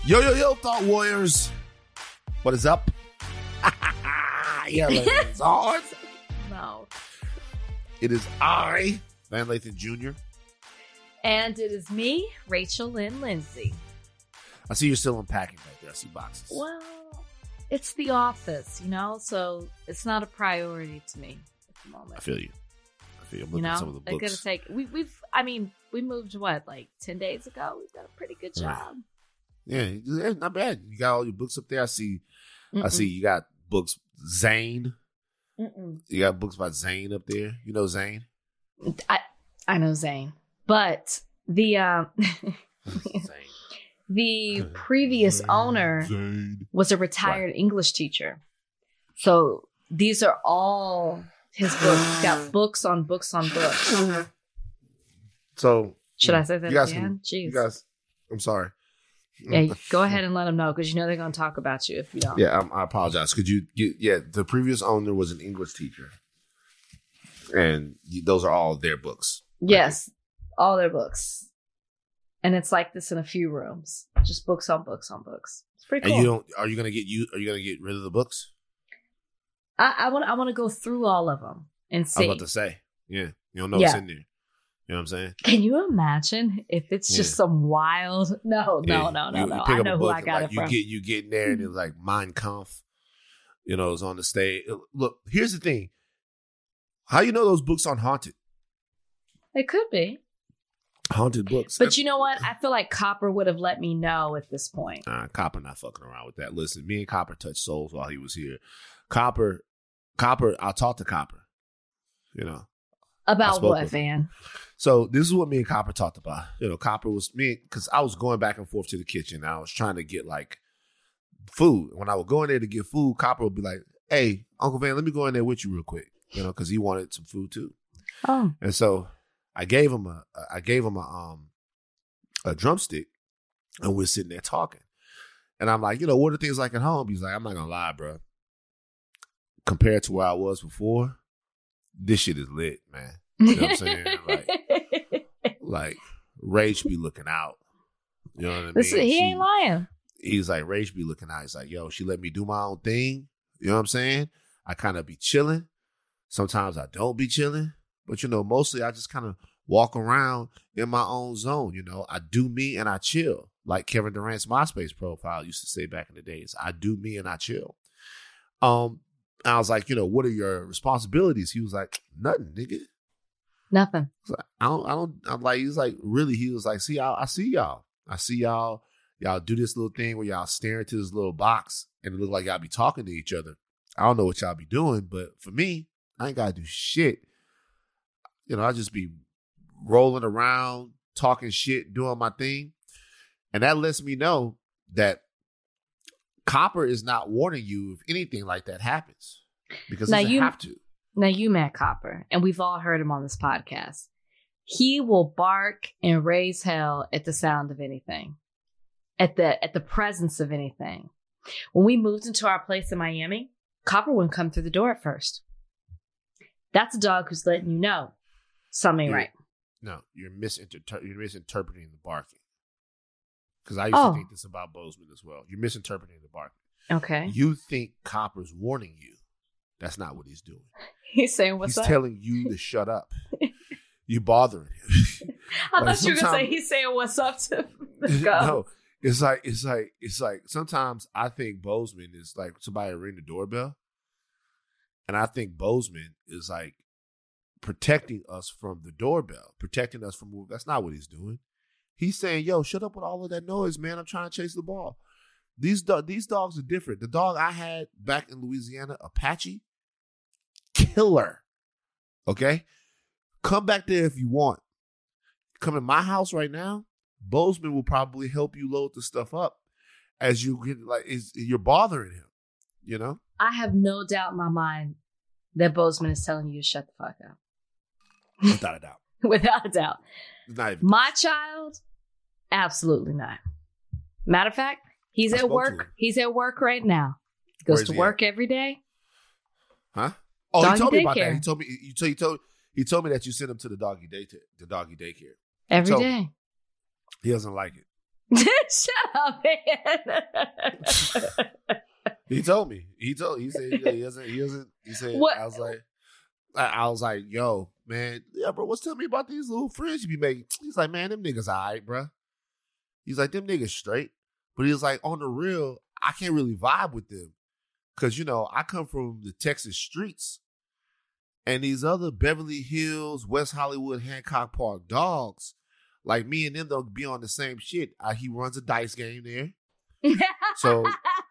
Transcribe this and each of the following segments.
Yo, Thought Warriors. What is up? Yeah, it's hard. No. It is I, Van Lathan Jr. And it is me, Rachel Lynn Lindsay. I see you're still unpacking right there. I see boxes. Well, it's the office, so it's not a priority to me at the moment. I feel you. I'm looking at some of the books. It's gonna take. We moved what, like 10 days ago. We've done a pretty good job. Yeah, not bad. You got all your books up there. I see you got books. Zane. You got books by Zane up there. You know Zane? I know Zane, but the Zane. the previous owner was a retired English teacher. So these are all his books. He's got books on books on books. So should I say that again? Jeez. You Jeez. guys, I'm sorry. Yeah, go ahead and let them know because they're going to talk about you if you don't. Yeah, I apologize. Could you get? Yeah, the previous owner was an English teacher, and those are all their books. Yes, all their books, and it's like this in a few rooms, just books on books on books. It's pretty cool. And are you gonna get rid of the books? I want to go through all of them and see. I was about to say, yeah, you don't know what's in there. You know what I'm saying? Can you imagine if it's just some wild? No. You I know who I got it from. You get in there and it's like Mein Kampf, it's on the stage. Look, here's the thing. How you know those books aren't haunted? It could be haunted books. But you know what? I feel like Copper would have let me know at this point. Copper not fucking around with that. Listen, me and Copper touched souls while he was here. Copper. I talked to Copper. About what, Van? So this is what me and Copper talked about. Copper was me because I was going back and forth to the kitchen. I was trying to get like food. When I would go in there to get food, Copper would be like, "Hey, Uncle Van, let me go in there with you real quick." Because he wanted some food too. Oh. And so I gave him a drumstick, and we're sitting there talking. And I'm like, what are things like at home? He's like, I'm not gonna lie, bro. Compared to where I was before, this shit is lit, man. You know what I'm saying? Like Rage be looking out. You know what I mean? Listen, he ain't lying. He's like, Rage be looking out. He's like, yo, she let me do my own thing. You know what I'm saying? I kind of be chilling. Sometimes I don't be chilling. But, mostly I just kind of walk around in my own zone. I do me and I chill. Like Kevin Durant's MySpace profile used to say back in the days. I do me and I chill. I was like, what are your responsibilities? He was like, nothing, nigga. Nothing. I don't. I'm like, he's like, really? He was like, I see y'all. Y'all do this little thing where y'all stare into this little box and it look like y'all be talking to each other. I don't know what y'all be doing, but for me, I ain't gotta do shit. I just be rolling around, talking shit, doing my thing. And that lets me know that Copper is not warning you if anything like that happens because he doesn't have to. Now you met Copper, and we've all heard him on this podcast. He will bark and raise hell at the sound of anything, at the presence of anything. When we moved into our place in Miami, Copper wouldn't come through the door at first. That's a dog who's letting you know something right. No, you're misinterpreting the barking. Because I used to think this about Bozeman as well. You're misinterpreting the barking. Okay. You think Copper's warning you. That's not what he's doing. He's saying what's up? He's telling you to shut up. You bothering him. I thought you were gonna say he's saying what's up to go. No, it's like sometimes I think Bozeman is like somebody ring the doorbell, and I think Bozeman is like protecting us from the doorbell, protecting us from moving. That's not what he's doing. He's saying, "Yo, shut up with all of that noise, man. I'm trying to chase the ball." These dogs are different. The dog I had back in Louisiana, Apache, killer. Okay? Come back there if you want. Come in my house right now, Bozeman will probably help you load the stuff up as you get you're bothering him, I have no doubt in my mind that Bozeman is telling you to shut the fuck up. Without a doubt. Without a doubt. Not even my child, absolutely not. Matter of fact, he's at work. He's at work right now. Goes to work every day. Huh? Oh, he told me about that. Daycare. He told me that you sent him to the doggy daycare Every day. He doesn't like it. Shut up, man. He told me. He said he doesn't. He said, What? I was like, yo, man, yeah, bro, tell me about these little friends you be making. He's like, man, them niggas all right, bro. He's like, them niggas straight. But he was like, on the real, I can't really vibe with them. Because, I come from the Texas streets. And these other Beverly Hills, West Hollywood, Hancock Park dogs, like me and them, they'll be on the same shit. He runs a dice game there. So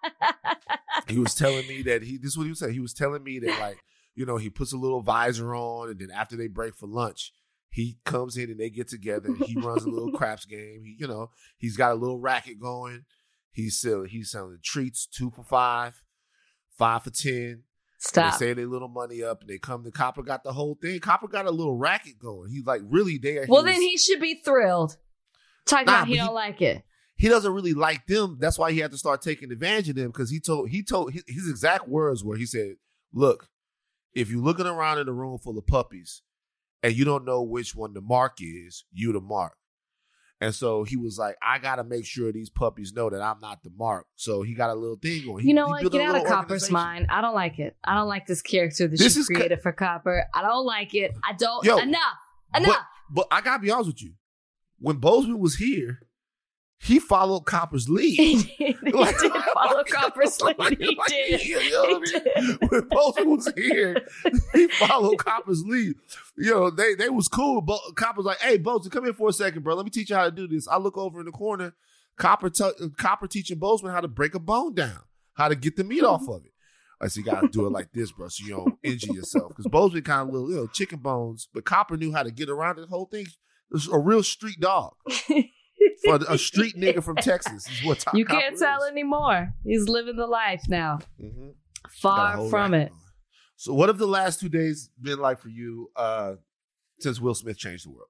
he was telling me that this is what he was saying. He was telling me that, like, he puts a little visor on, and then after they break for lunch, he comes in and they get together. And he runs a little craps game. He's got a little racket going. He's selling treats 2 for $5, 5 for 10. Stop. They say they little money up, and they come to Copper. Got the whole thing. Copper got a little racket going. He's like really there. Well, then he should be thrilled. Talking about he don't like it. He doesn't really like them. That's why he had to start taking advantage of them, because he told his exact words were, he said, "Look, if you're looking around in a room full of puppies and you don't know which one the mark is, you the mark." And so he was like, I got to make sure these puppies know that I'm not the mark. So he got a little thing going. You know what? Get out of Copper's mind. I don't like it. I don't like this character that you created for Copper. I don't like it. I don't. Enough. But I got to be honest with you. When Bozeman was here, he followed Copper's lead. He did follow Copper's lead. He did. When Bozeman was here, he followed Copper's lead. They was cool. But Copper's like, hey, Bozeman, come in for a second, bro. Let me teach you how to do this. I look over in the corner. Copper teaching Bozeman how to break a bone down, how to get the meat off of it. I said, you got to do it like this, bro, so you don't injure yourself. Because Bozeman kind of little chicken bones, but Copper knew how to get around the whole thing. It was a real street dog. For a street nigga from Texas is what you can't tell anymore. He's living the life now. Mm-hmm. Far from it. So what have the last 2 days been like for you since Will Smith changed the world?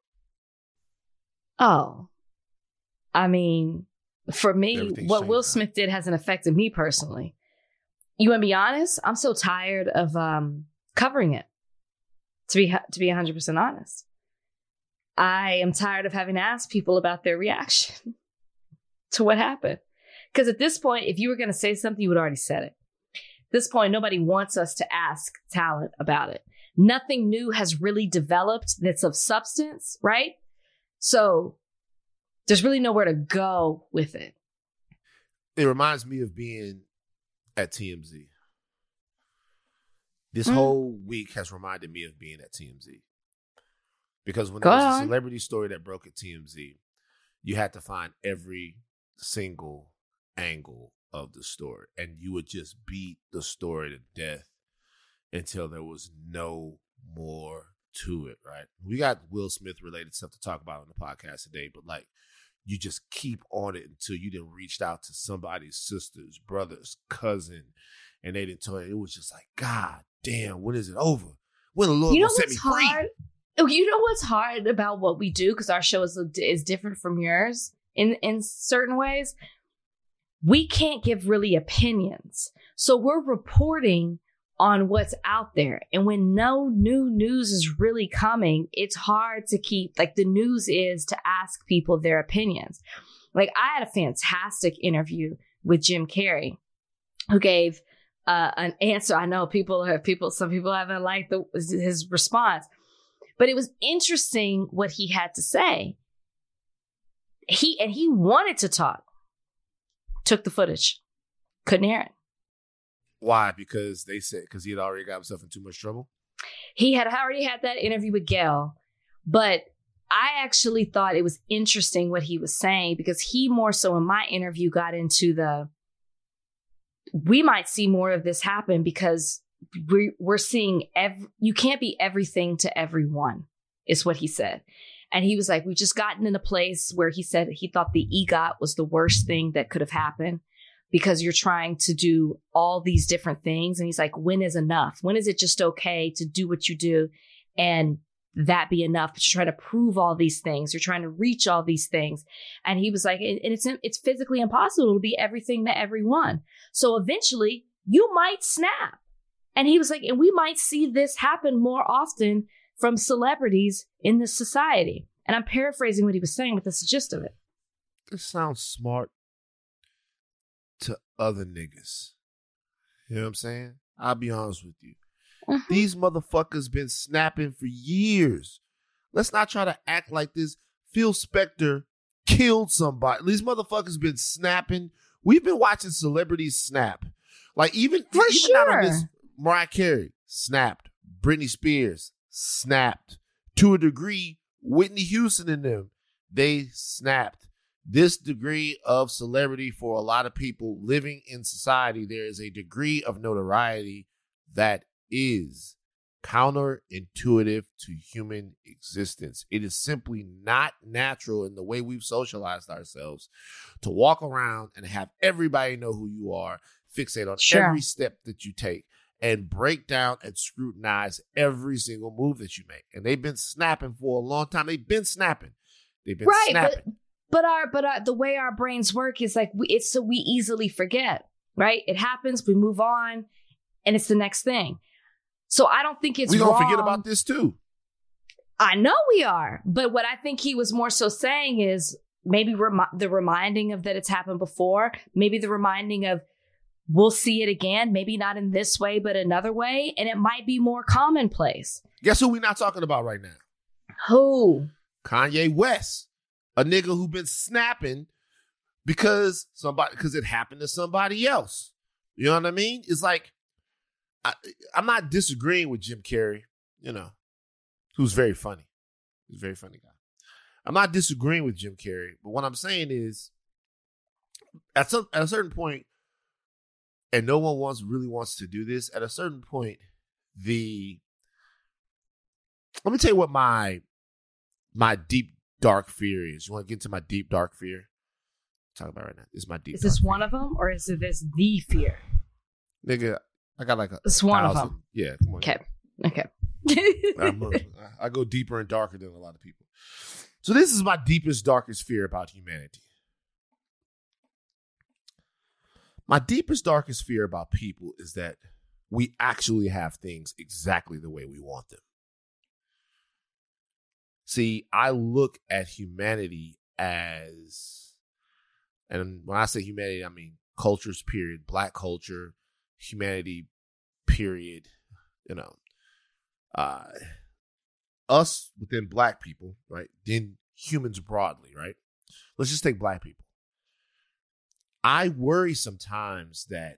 Oh, I mean, for me, what Will Smith did hasn't affected me personally. You want to be honest? I'm so tired of covering it. To be 100% honest. I am tired of having to ask people about their reaction to what happened. Because at this point, if you were going to say something, you would already said it. At this point, nobody wants us to ask talent about it. Nothing new has really developed that's of substance, right? So there's really nowhere to go with it. It reminds me of being at TMZ. This whole week has reminded me of being at TMZ. Because when there was a celebrity story that broke at TMZ, you had to find every single angle of the story. And you would just beat the story to death until there was no more to it, right? We got Will Smith related stuff to talk about on the podcast today, but like, you just keep on it until you didn't reach out to somebody's sisters, brothers, cousin, and they didn't tell you. It was just like, God damn, when is it over? When the Lord will set me free? You know what's hard about what we do, because our show is different from yours in certain ways? We can't give really opinions. So we're reporting on what's out there. And when no new news is really coming, it's hard to keep, like, the news is to ask people their opinions. Like, I had a fantastic interview with Jim Carrey, who gave an answer. I know some people haven't liked his response. But it was interesting what he had to say. He wanted to talk. Took the footage. Couldn't hear it. Why? Because he had already got himself in too much trouble? He had already had that interview with Gayle. But I actually thought it was interesting what he was saying, because he more so in my interview got into we might see more of this happen, because we're seeing you can't be everything to everyone, is what he said. And he was like, we've just gotten in a place where he said he thought the EGOT was the worst thing that could have happened, because you're trying to do all these different things. And he's like, when is enough? When is it just okay to do what you do and that be enough? But you're trying to prove all these things. You're trying to reach all these things. And he was like, and it's physically impossible to be everything to everyone. So eventually you might snap. And he was like, and we might see this happen more often from celebrities in this society. And I'm paraphrasing what he was saying, but that's the gist of it. motherfuckers sound smart to other niggas. You know what I'm saying? I'll be honest with you. These motherfuckers been snapping for years. Let's not try to act like this. Phil Spector killed somebody. These motherfuckers been snapping. We've been watching celebrities snap. Like even not on this, Mariah Carey snapped. Britney Spears snapped. To a degree, Whitney Houston and them, they snapped. This degree of celebrity for a lot of people living in society, there is a degree of notoriety that is counterintuitive to human existence. It is simply not natural in the way we've socialized ourselves to walk around and have everybody know who you are, fixate on every step that you take, and break down and scrutinize every single move that you make. And they've been snapping for a long time. They've been snapping. Snapping. But the way our brains work is like it's so we easily forget, right? It happens, we move on, and it's the next thing. So I don't think it's we're wrong. Gonna forget about this too. I know we are, but what I think he was more so saying is maybe the reminding of that it's happened before, maybe the reminding of we'll see it again, maybe not in this way, but another way, and it might be more commonplace. Guess who we're not talking about right now? Who? Kanye West. A nigga who been snapping because it happened to somebody else. You know what I mean? It's like, I'm not disagreeing with Jim Carrey, who's very funny. He's a very funny guy. I'm not disagreeing with Jim Carrey, but what I'm saying is, at a certain point, and no one really wants to do this, at a certain point, let me tell you what my deep dark fear is. You want to get into my deep dark fear? Talk about it right now. This is my deep. Is this one of them, or is it this the fear? Nigga, I got like it's one of them. Yeah, come on. Okay. I go deeper and darker than a lot of people. So this is my deepest, darkest fear about humanity. My deepest, darkest fear about people is that we actually have things exactly the way we want them. See, I look at humanity as, and when I say humanity, I mean cultures, period, Black culture, humanity, period, us within Black people, right? Then humans broadly, right? Let's just take Black people. I worry sometimes that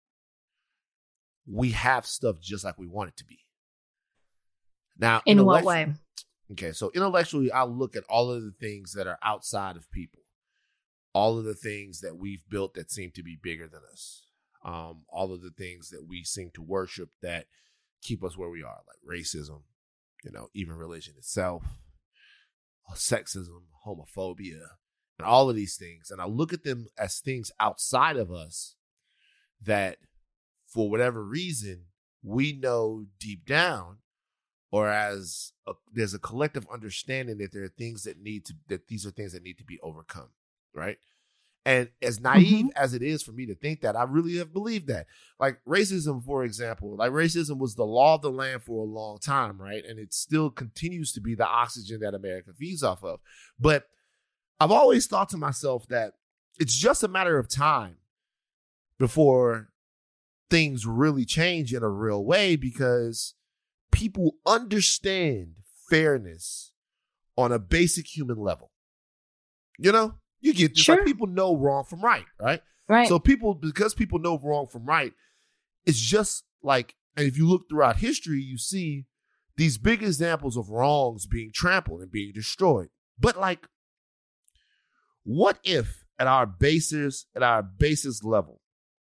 we have stuff just like we want it to be. Now, in what way? Okay, so intellectually, I look at all of the things that are outside of people, all of the things that we've built that seem to be bigger than us, all of the things that we seem to worship that keep us where we are, like racism, even religion itself, sexism, homophobia, and all of these things. And I look at them as things outside of us that, for whatever reason, we know deep down, or as there's a collective understanding that there are things that these are things that need to be overcome, right? And as naive as it is for me to think that, I really have believed that. Like racism, for example, racism was the law of the land for a long time, right? And it still continues to be the oxygen that America feeds off of. But I've always thought to myself that it's just a matter of time before things really change in a real way, because people understand fairness on a basic human level. You get this. Sure. Like, people know wrong from right, right? Right. So because people know wrong from right, it's just like, and if you look throughout history, you see these big examples of wrongs being trampled and being destroyed. But like, what if at our basis level,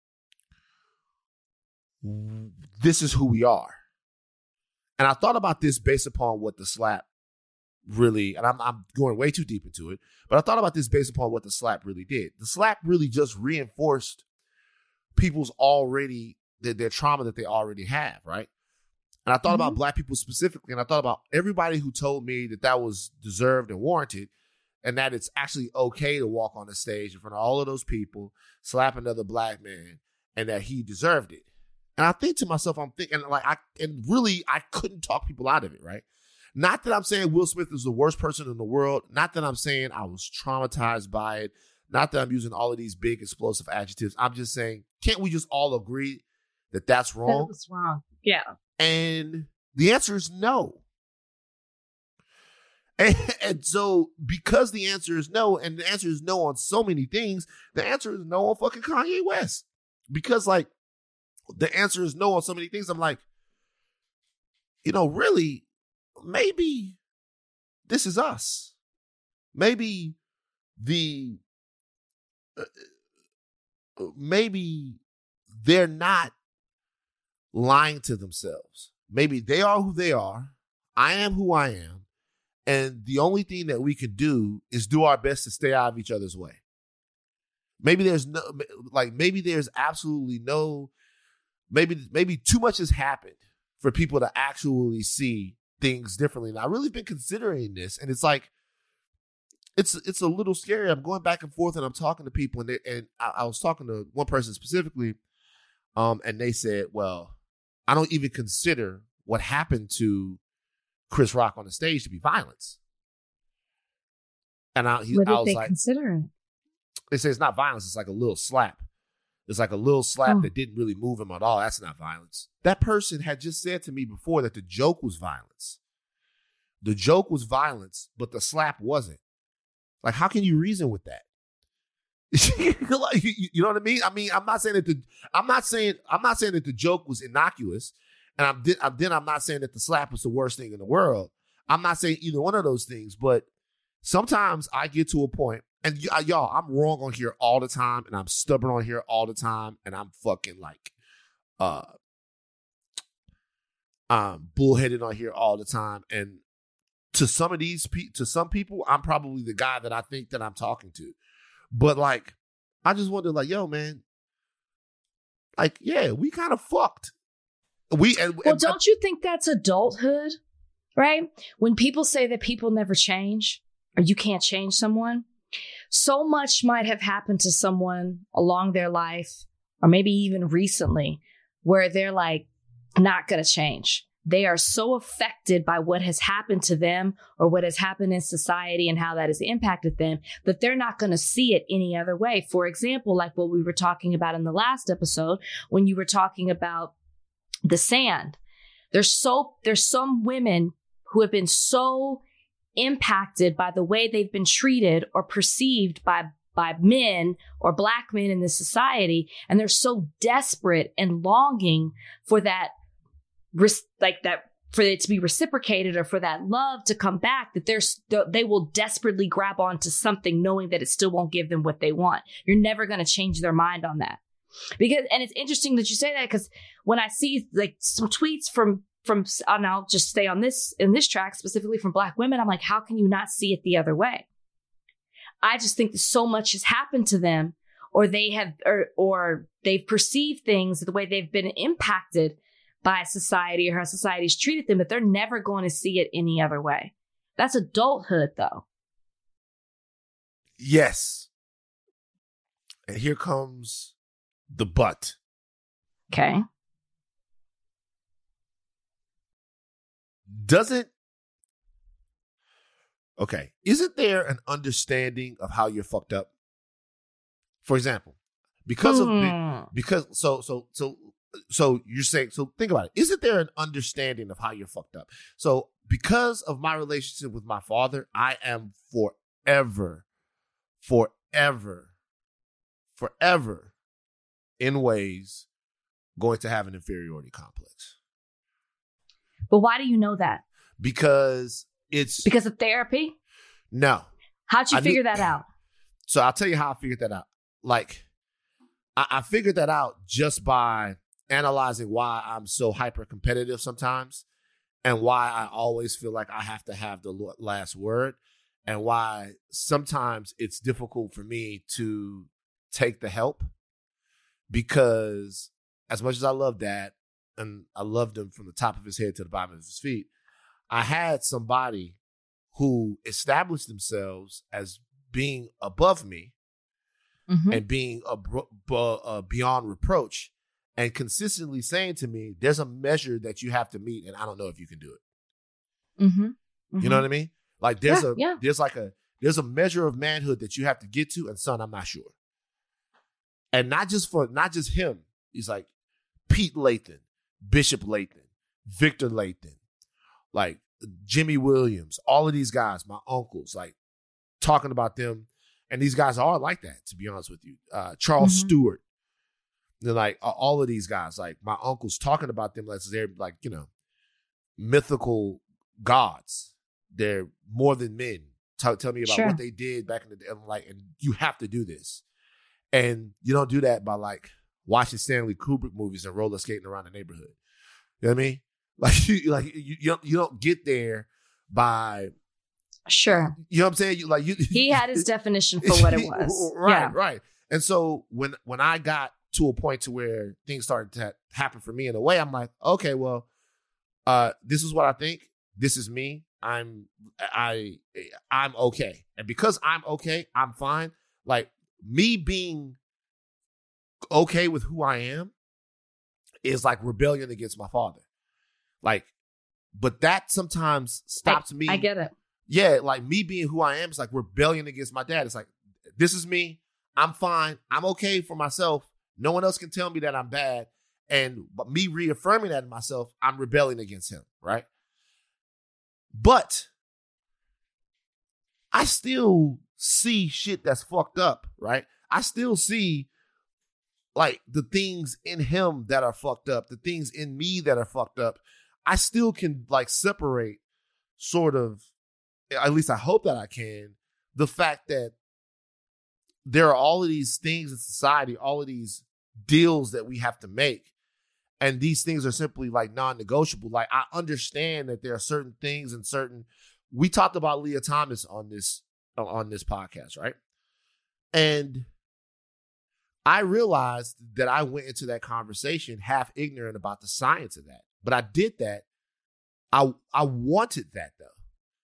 this is who we are? And I thought about this based upon what the slap really, and I'm going way too deep into it, but I thought about this based upon what the slap really did. The slap really just reinforced people's their trauma that they already have, right? And I thought about Black people specifically, and I thought about everybody who told me that was deserved and warranted, and that it's actually okay to walk on the stage in front of all of those people, slap another Black man, and that he deserved it. And I think to myself, I couldn't talk people out of it, right? Not that I'm saying Will Smith is the worst person in the world. Not that I'm saying I was traumatized by it. Not that I'm using all of these big explosive adjectives. I'm just saying, can't we just all agree that that's wrong? That was wrong. Yeah. And the answer is no. And so because the answer is no, and the answer is no on so many things, the answer is no on fucking Kanye West. Because like the answer is no on so many things. I'm like, really, maybe this is us. Maybe maybe they're not lying to themselves. Maybe they are who they are. I am who I am. And the only thing that we can do is do our best to stay out of each other's way. Maybe there's absolutely no, maybe too much has happened for people to actually see things differently. And I really been considering this, and it's like, it's a little scary. I'm going back and forth, and I'm talking to people, and I was talking to one person specifically, and they said, well, I don't even consider what happened to Chris Rock on the stage to be violence. And I was like, consider it? They say it's not violence. It's like a little slap. It's like a little slap that didn't really move him at all. That's not violence. That person had just said to me before that the joke was violence. The joke was violence, but the slap wasn't. Like, how can you reason with that? You know what I mean? I mean, I'm not saying that the joke was innocuous, and I'm not saying that the slap was the worst thing in the world. I'm not saying either one of those things, but sometimes I get to a point, and y'all, I'm wrong on here all the time, and I'm stubborn on here all the time, and I'm fucking like, bullheaded on here all the time. And to some people, I'm probably the guy that I think that I'm talking to. But like, I just wonder, like, yo, man, like, yeah, we kind of fucked. Don't you think that's adulthood, right? When people say that people never change or you can't change someone, so much might have happened to someone along their life or maybe even recently where they're like, not going to change. They are so affected by what has happened to them or what has happened in society and how that has impacted them that they're not going to see it any other way. For example, like what we were talking about in the last episode, when you were talking about the sand. There's some women who have been so impacted by the way they've been treated or perceived by men or Black men in this society, and they're so desperate and longing for that, for it to be reciprocated or for that love to come back, that they will desperately grab onto something knowing that it still won't give them what they want. You're never going to change their mind on that. And it's interesting that you say that, because when I see like some tweets from and I'll just stay in this track specifically from Black women, I'm like, how can you not see it the other way? I just think that so much has happened to them, or they've perceived things the way they've been impacted by society or how society's treated them, that they're never going to see it any other way. That's adulthood, though. Yes. And here comes the but. Okay. Isn't there an understanding of how you're fucked up? For example, so you're saying, so think about it. Isn't there an understanding of how you're fucked up? So because of my relationship with my father, I am forever in ways going to have an inferiority complex. But why do you know that? Because of therapy? No. How'd you figure that out? So I'll tell you how I figured that out. Like, I figured that out just by analyzing why I'm so hyper competitive sometimes, and why I always feel like I have to have the last word, and why sometimes it's difficult for me to take the help, because as much as I love Dad, and I loved him from the top of his head to the bottom of his feet, I had somebody who established themselves as being above me, mm-hmm. and being beyond reproach, and consistently saying to me, there's a measure that you have to meet, and I don't know if you can do it. Mm-hmm. Mm-hmm. You know what I mean? Like there's there's a measure of manhood that you have to get to, and son, I'm not sure. And not just him. He's like Pete Lathan, Bishop Lathan, Victor Lathan, like Jimmy Williams, all of these guys, my uncles, like talking about them. And these guys are like that, to be honest with you. Charles Stewart. They're like all of these guys, like my uncles talking about them like they're like, you know, mythical gods. They're more than men. Tell me about what they did back in the day. And you have to do this. And you don't do that by like watching Stanley Kubrick movies and roller skating around the neighborhood. You know what I mean? Like you don't get there by. Sure. You know what I'm saying? He had his definition for what it was. Right. And so when I got to a point to where things started to happen for me in a way, I'm like, okay, well, this is what I think. This is me. I'm okay. And because I'm okay, I'm fine. Like me being okay with who I am is like rebellion against my father. Like, but that sometimes stops me. I get it. Yeah, like me being who I am is like rebellion against my dad. It's like, this is me. I'm fine. I'm okay for myself. No one else can tell me that I'm bad. But me reaffirming that in myself, I'm rebelling against him, right? But I still see shit that's fucked up, right? I still see like the things in him that are fucked up, the things in me that are fucked up. I still can like separate sort of, at least I hope that I can, the fact that there are all of these things in society, all of these deals that we have to make. And these things are simply like non-negotiable. Like I understand that there are certain things and we talked about Leah Thomas on this podcast, right? And I realized that I went into that conversation half ignorant about the science of that. But I did that. I wanted that though.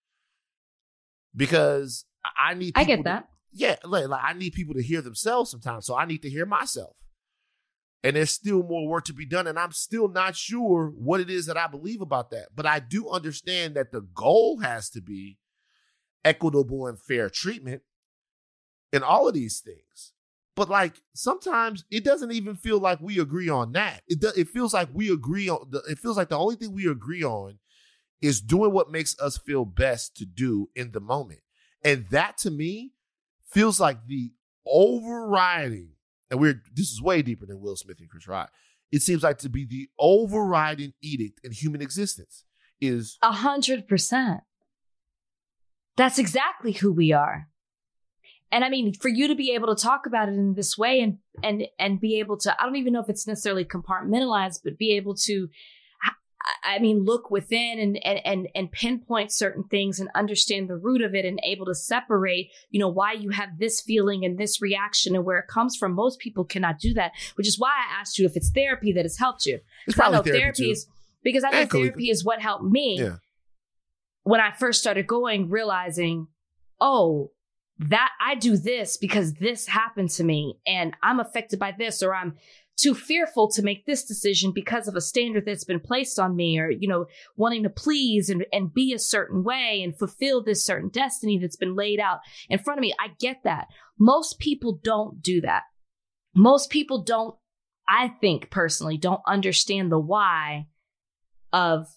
Because I need people I get that. like I need people to hear themselves sometimes. So I need to hear myself. And there's still more work to be done. And I'm still not sure what it is that I believe about that. But I do understand that the goal has to be equitable and fair treatment in all of these things. But like sometimes it doesn't even feel like we agree on that. It feels like it feels like the only thing we agree on is doing what makes us feel best to do in the moment. And that to me feels like the overriding, and this is way deeper than Will Smith and Chris Rock. It seems like to be the overriding edict in human existence is 100%. That's exactly who we are. And I mean, for you to be able to talk about it in this way and be able to, I don't even know if it's necessarily compartmentalized, but be able to, I mean, look within and pinpoint certain things and understand the root of it and able to separate, you know, why you have this feeling and this reaction and where it comes from. Most people cannot do that, which is why I asked you if it's therapy that has helped you. It's probably therapy is, because I know therapy is what helped me when I first started going, realizing, oh, that I do this because this happened to me and I'm affected by this, or I'm too fearful to make this decision because of a standard that's been placed on me, or, you know, wanting to please and be a certain way and fulfill this certain destiny that's been laid out in front of me. I get that. Most people don't do that. Most people don't, I think personally, don't understand the why of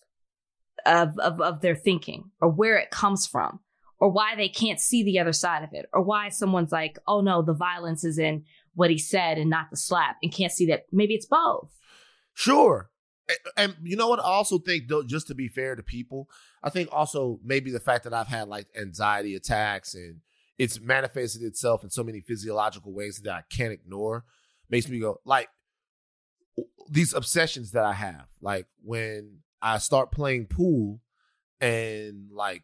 their thinking or where it comes from, or why they can't see the other side of it, or why someone's like, oh no, the violence is in what he said and not the slap, and can't see that maybe it's both. Sure. And you know what? I also think, though, just to be fair to people, I think also maybe the fact that I've had like anxiety attacks and it's manifested itself in so many physiological ways that I can't ignore makes me go, like, these obsessions that I have. Like when I start playing pool and like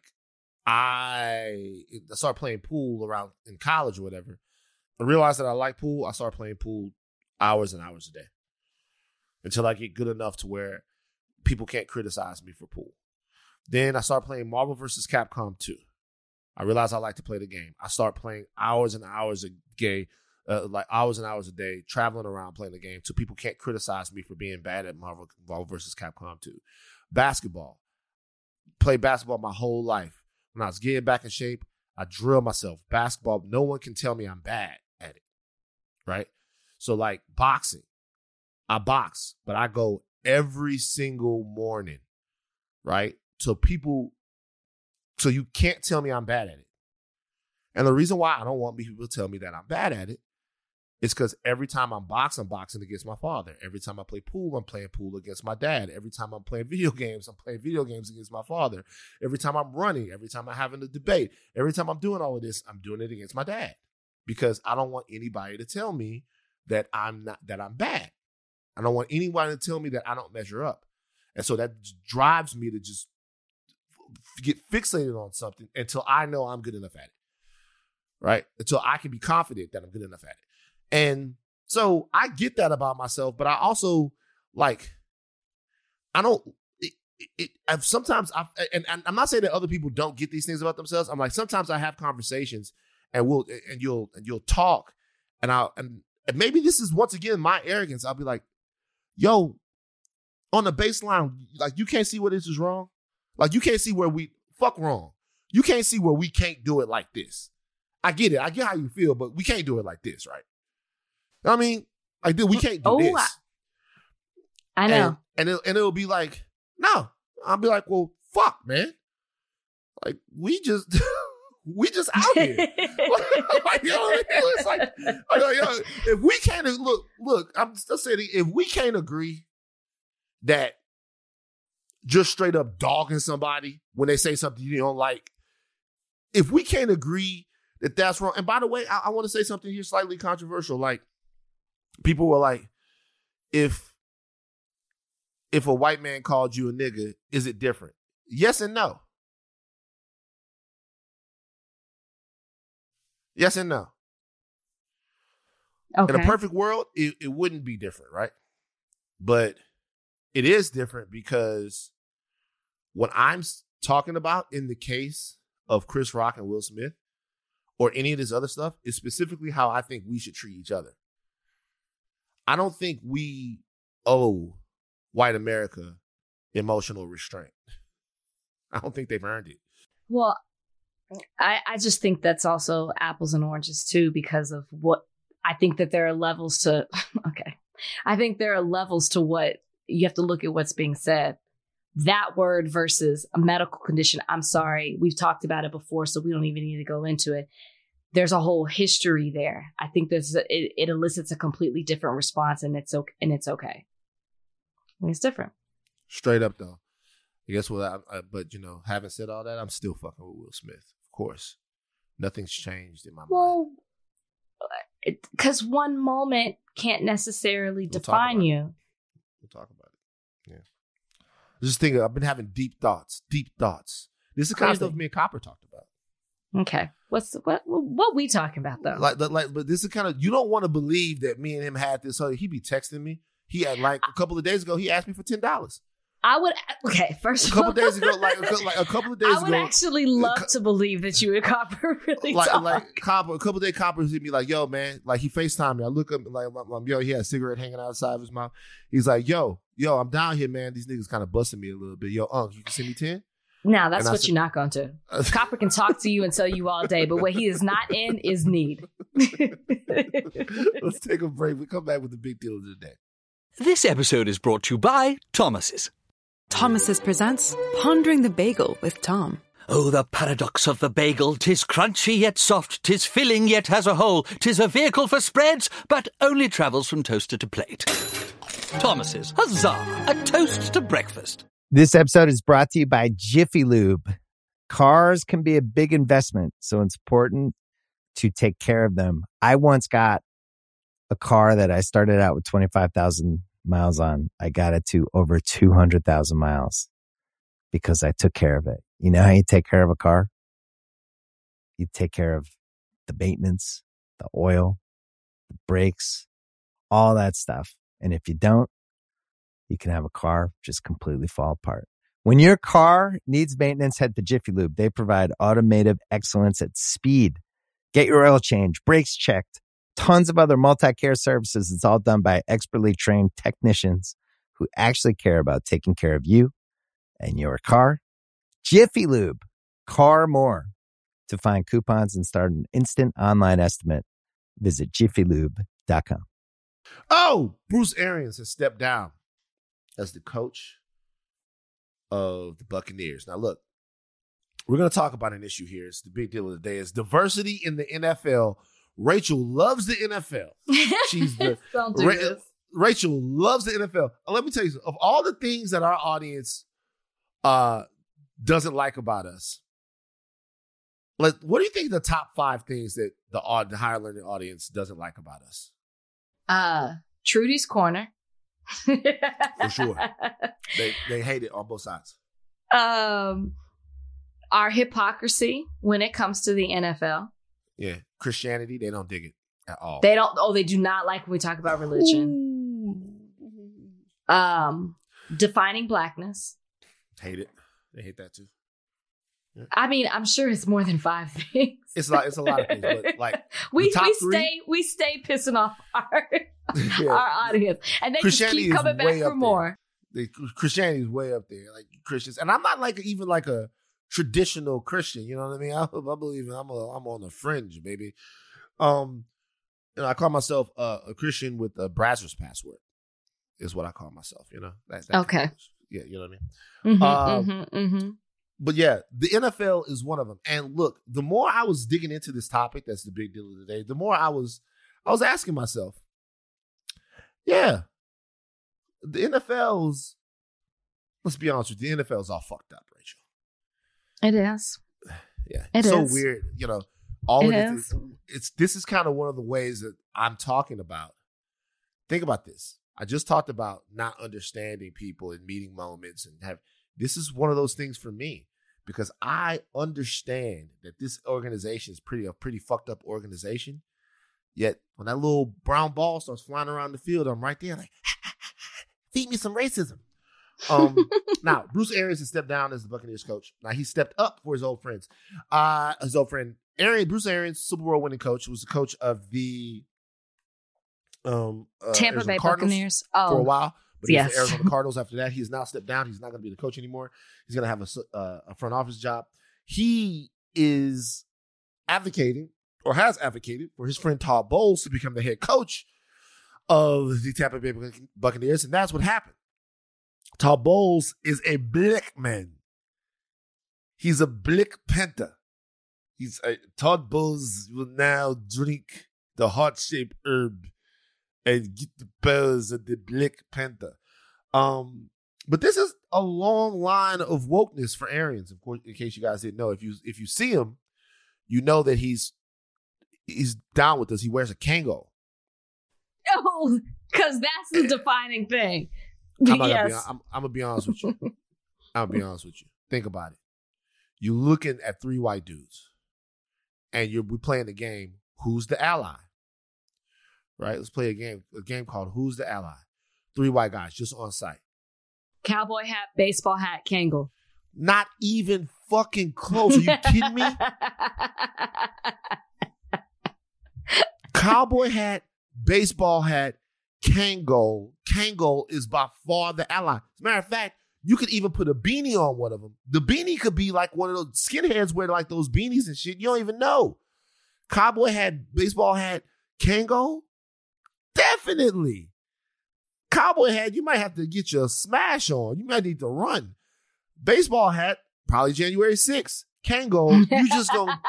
I start playing pool around in college or whatever, I realized that I like pool. I start playing pool hours and hours a day until I get good enough to where people can't criticize me for pool. Then I start playing Marvel vs. Capcom 2. I realize I like to play the game. I start playing hours and hours a day, traveling around playing the game, so people can't criticize me for being bad at Marvel vs. Capcom 2. Basketball. Played basketball my whole life. When I was getting back in shape, I drill myself. Basketball, no one can tell me I'm bad at it, right? So like boxing, I box, but I go every single morning, right? So you can't tell me I'm bad at it. And the reason why I don't want people to tell me that I'm bad at it is because every time I'm boxing against my father. Every time I play pool, I'm playing pool against my dad. Every time I'm playing video games, I'm playing video games against my father. Every time I'm running, every time I'm having a debate, every time I'm doing all of this, I'm doing it against my dad. Because I don't want anybody to tell me that I'm bad. I don't want anyone to tell me that I don't measure up. And so that drives me to just get fixated on something until I know I'm good enough at it. Right? Until I can be confident that I'm good enough at it. And so I get that about myself, but I also sometimes I'm not saying that other people don't get these things about themselves. I'm like, sometimes I have conversations and you'll talk and maybe this is once again my arrogance. I'll be like, yo, on the baseline, like you can't see where this is wrong. Like you can't see where we fuck wrong. You can't see where we can't do it like this. I get it. I get how you feel, but we can't do it like this, right? I mean, like, dude, we can't do this. I know. And it'll be like, no. I'll be like, well, fuck, man. Like, we just out here. Like, you know what I mean? It's like, if we can't, look, I'm still saying, if we can't agree that just straight up dogging somebody when they say something you don't like, if we can't agree that that's wrong, and by the way, I want to say something here slightly controversial. Like, people were like, if a white man called you a nigga, is it different? Yes and no. Yes and no. Okay. In a perfect world, it wouldn't be different, right? But it is different because what I'm talking about in the case of Chris Rock and Will Smith or any of this other stuff is specifically how I think we should treat each other. I don't think we owe white America emotional restraint. I don't think they've earned it. Well, I just think that's also apples and oranges too, because of what I think that there are levels to. Okay. I think there are levels to what you have to look at what's being said. That word versus a medical condition. I'm sorry. We've talked about it before, so we don't even need to go into it. There's a whole history there. I think it elicits a completely different response, and it's okay. I mean, it's different. Straight up, though. I guess but having said all that, I'm still fucking with Will Smith. Of course, nothing's changed in my mind. Well, because one moment can't necessarily define you. We'll talk about it. Yeah. Just thinking, I've been having deep thoughts. This is the kind of stuff me and Copper talked about. Okay. What we talking about though? But this is kind of, you don't want to believe that me and him had this. He be texting me. He had a couple of days ago, he asked me for $10. I would, first a couple of days ago, a couple of days ago. I would actually love to believe that you and Copper really talk. Copper, a couple of days, Copper hit me like, yo, man, like he FaceTimed me. I look up, like, yo, he had a cigarette hanging outside of his mouth. He's like, yo, I'm down here, man. These niggas kind of busting me a little bit. Yo, you can send me 10? No, that's what you're not going to. Copper can talk to you and tell you all day, but what he is not in is need. Let's take a break. We come back with the big deal of the day. This episode is brought to you by Thomas's. Thomas's presents Pondering the Bagel with Tom. Oh, the paradox of the bagel. 'Tis crunchy yet soft, 'tis filling yet has a hole. 'Tis a vehicle for spreads, but only travels from toaster to plate. Thomas's, huzzah, a toast to breakfast. This episode is brought to you by Jiffy Lube. Cars can be a big investment, so it's important to take care of them. I once got a car that I started out with 25,000 miles on. I got it to over 200,000 miles because I took care of it. You know how you take care of a car? You take care of the maintenance, the oil, the brakes, all that stuff. And if you don't, you can have a car just completely fall apart. When your car needs maintenance, head to Jiffy Lube. They provide automotive excellence at speed. Get your oil change, brakes checked, tons of other multi-care services. It's all done by expertly trained technicians who actually care about taking care of you and your car. Jiffy Lube, car more. To find coupons and start an instant online estimate, visit jiffylube.com. Oh, Bruce Arians has stepped down as the coach of the Buccaneers. Now, look, we're going to talk about an issue here. It's the big deal of the day. It's diversity in the NFL. Rachel loves the NFL. She's the Rachel loves the NFL. Let me tell you, of all the things that our audience doesn't like about us, what do you think the top 5 things that the higher learning audience doesn't like about us? Trudy's Corner. For sure. They hate it on both sides. Our hypocrisy when it comes to the NFL. Yeah. Christianity, they don't dig it at all. They don't. Oh, they do not like when we talk about religion. Defining blackness. Hate it. They hate that too. Yeah. I mean, I'm sure it's more than 5 things. It's a lot of things, but like we stay pissing off our audience, and they just keep coming back for more. Christianity is way up there, like Christians, and I'm not like even like a traditional Christian. You know what I mean? I believe I'm on the fringe, baby. I call myself a Christian with a browser's password. Is what I call myself. You know? That okay. Yeah, you know what I mean. But yeah, the NFL is one of them. And look, the more I was digging into this topic, that's the big deal of the day, the more I was asking myself, yeah, the NFL's, let's be honest with you, the NFL's all fucked up, Rachel. It is. Yeah. It so is. Weird. You know, all it of it. This is kind of one of the ways that I'm talking about. Think about this. I just talked about not understanding people in meeting moments and this is one of those things for me because I understand that this organization is a pretty fucked up organization. Yet when that little brown ball starts flying around the field, I'm right there like, feed me some racism. Now, Bruce Arians has stepped down as the Buccaneers coach. Now, he stepped up for his old friends. Bruce Arians, Super Bowl winning coach, was the coach of the Tampa Bay Buccaneers for a while. But he's the yes. Arizona Cardinals after that. He has now stepped down. He's not going to be the coach anymore. He's going to have a front office job. He is advocating or has advocated for his friend Todd Bowles to become the head coach of the Tampa Bay Buccaneers. And that's what happened. Todd Bowles is a black man. He's a Black Panther. Todd Bowles will now drink the heart-shaped herb and get the powers of the Black Panther. But this is a long line of wokeness for Arians. Of course, in case you guys didn't know, if you see him, you know that he's down with us. He wears a Kango. Oh, because that's the defining thing. I'm gonna be honest with you. I'm gonna be honest with you. Think about it. You're looking at 3 white dudes, and we're playing the game. Who's the ally? Right? Let's play a game called Who's the Ally? 3 white guys just on site. Cowboy hat, baseball hat, Kangol. Not even fucking close. Are you kidding me? Cowboy hat, baseball hat, Kangol. Kangol is by far the ally. As a matter of fact, you could even put a beanie on one of them. The beanie could be like one of those skinheads wear like those beanies and shit. You don't even know. Cowboy hat, baseball hat, Kangol. Definitely. Cowboy hat, you might have to get your smash on. You might need to run. Baseball hat, probably January 6th. Kangol, you just gonna,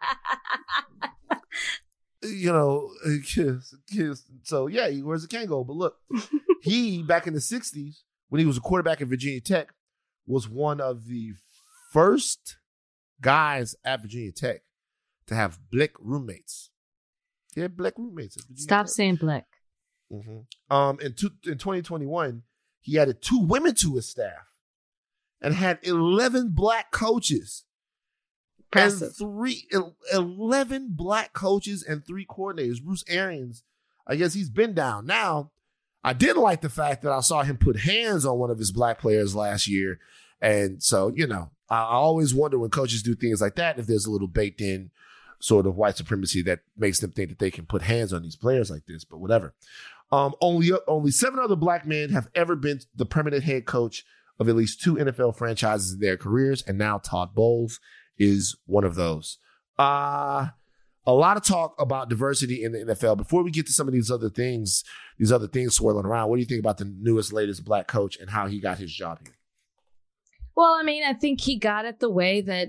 kiss. So yeah, he wears a Kangol. But look, he, back in the 60s, when he was a quarterback at Virginia Tech, was one of the first guys at Virginia Tech to have black roommates. He had black roommates at Virginia Stop Tech. saying black. Mm-hmm. In 2021, he added 2 women to his staff and had 11 black coaches. Impressive. And 11 black coaches and 3 coordinators. Bruce Arians, I guess he's been down. Now, I didn't like the fact that I saw him put hands on one of his black players last year. And so, I always wonder when coaches do things like that, if there's a little baked in sort of white supremacy that makes them think that they can put hands on these players like this, but whatever. Only 7 other black men have ever been the permanent head coach of at least 2 NFL franchises in their careers, and now Todd Bowles is one of those. A lot of talk about diversity in the NFL. Before we get to some of these other things swirling around, what do you think about the latest black coach and how he got his job here? Well, I mean, I think he got it the way that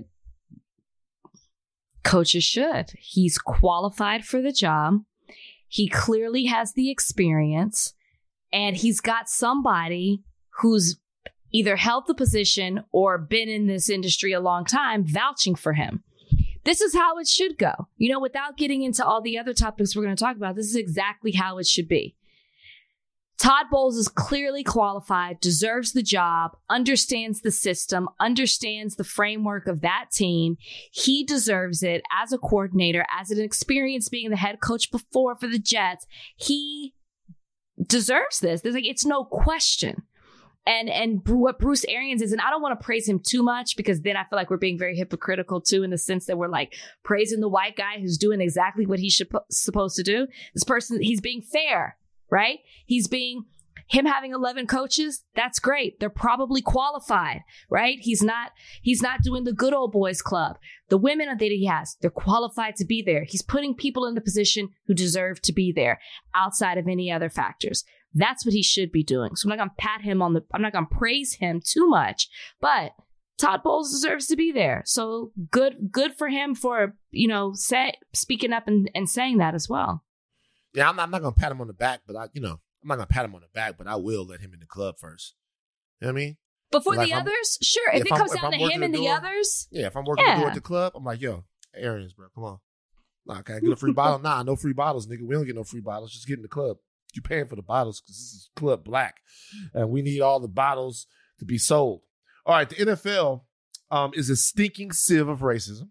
coaches should. He's qualified for the job. He clearly has the experience, and he's got somebody who's either held the position or been in this industry a long time vouching for him. This is how it should go. You know, without getting into all the other topics we're going to talk about, this is exactly how it should be. Todd Bowles is clearly qualified, deserves the job, understands the system, understands the framework of that team. He deserves it as a coordinator, as an experience being the head coach before for the Jets. He deserves this. It's no question. And what Bruce Arians is, and I don't want to praise him too much because then I feel like we're being very hypocritical too, in the sense that we're like praising the white guy who's doing exactly what he's supposed to do. This person, he's being fair, right? Him having 11 coaches, that's great. They're probably qualified, right? He's not doing the good old boys club. The women that he has, they're qualified to be there. He's putting people in the position who deserve to be there outside of any other factors. That's what he should be doing. So I'm not going to praise him too much, but Todd Bowles deserves to be there. So good for him for, speaking up and saying that as well. Yeah, I'm not going to pat him on the back, but I'm not going to pat him on the back, but I will let him in the club first. You know what I mean? Before the others? Sure. If it comes down to him and the others. Yeah, if I'm working the door at the club, I'm like, yo, Arians, bro, come on. Nah, can I get a free bottle? Nah, no free bottles, nigga. We don't get no free bottles. Just get in the club. You're paying for the bottles because this is Club Black. And we need all the bottles to be sold. All right, the NFL is a stinking sieve of racism.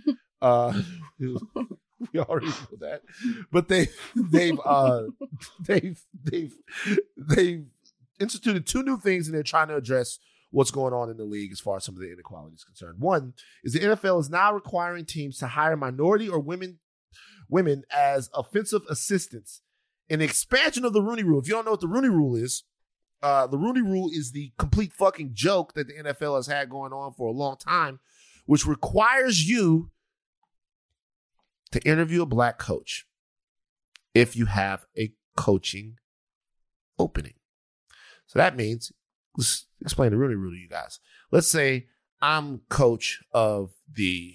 We already know that. But they've instituted two new things, and they're trying to address what's going on in the league as far as some of the inequality is concerned. One is the NFL is now requiring teams to hire minority or women as offensive assistants. An expansion of the Rooney Rule. If you don't know what the Rooney Rule is the complete fucking joke that the NFL has had going on for a long time, which requires you to interview a black coach if you have a coaching opening. So that means, let's explain the Rooney Rule to you guys. Let's say I'm coach of the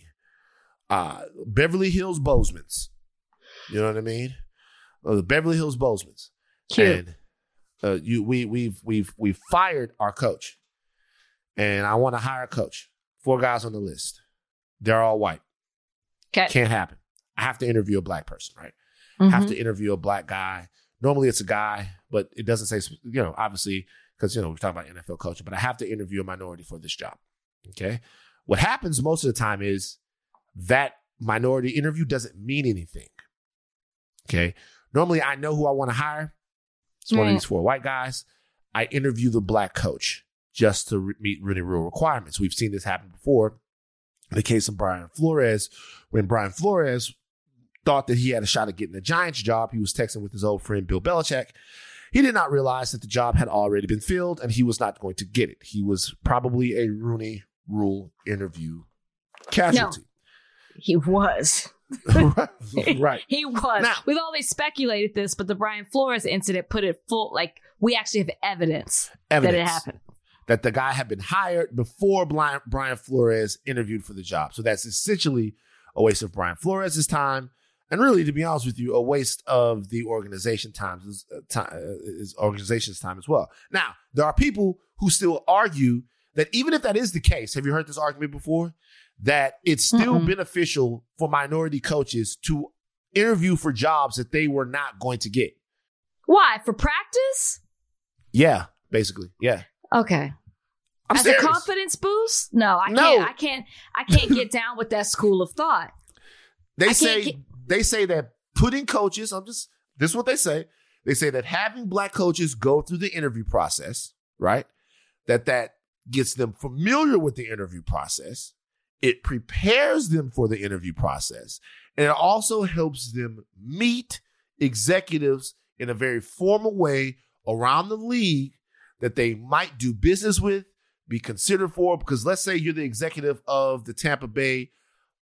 Beverly Hills Bozeman's. You know what I mean? The Beverly Hills Bozeman's. Cute. And we've fired our coach, and I want to hire a coach. 4 guys on the list. They're all white. Okay. Can't happen. I have to interview a black person, right? Mm-hmm. Have to interview a black guy. Normally it's a guy, but it doesn't say, obviously, because, we're talking about NFL coaching, but I have to interview a minority for this job. Okay. What happens most of the time is that minority interview doesn't mean anything. Okay. Normally I know who I want to hire. It's one of these 4 white guys. I interview the black coach just to meet Rooney Rule requirements. We've seen this happen before. In the case of Brian Flores, when Brian Flores thought that he had a shot at getting the Giants job, he was texting with his old friend Bill Belichick. He did not realize that the job had already been filled and he was not going to get it. He was probably a Rooney Rule interview casualty. No, he was. Right. He was. Now, we've always speculated this, but the Brian Flores incident put it full, like, we actually have evidence that it happened. That the guy had been hired before Brian Flores interviewed for the job. So that's essentially a waste of Brian Flores' time. And really, to be honest with you, a waste of the organization's time as well. Now, there are people who still argue that even if that is the case, have you heard this argument before? That it's still beneficial for minority coaches to interview for jobs that they were not going to get. Why? For practice? Yeah, basically. Yeah. Okay. I'm As serious. a confidence boost? No, I can't get down with that school of thought. They say that putting coaches, this is what they say. They say that having black coaches go through the interview process, right? That gets them familiar with the interview process. It prepares them for the interview process. And it also helps them meet executives in a very formal way around the league that they might do business with, be considered for. Because let's say you're the executive of the Tampa Bay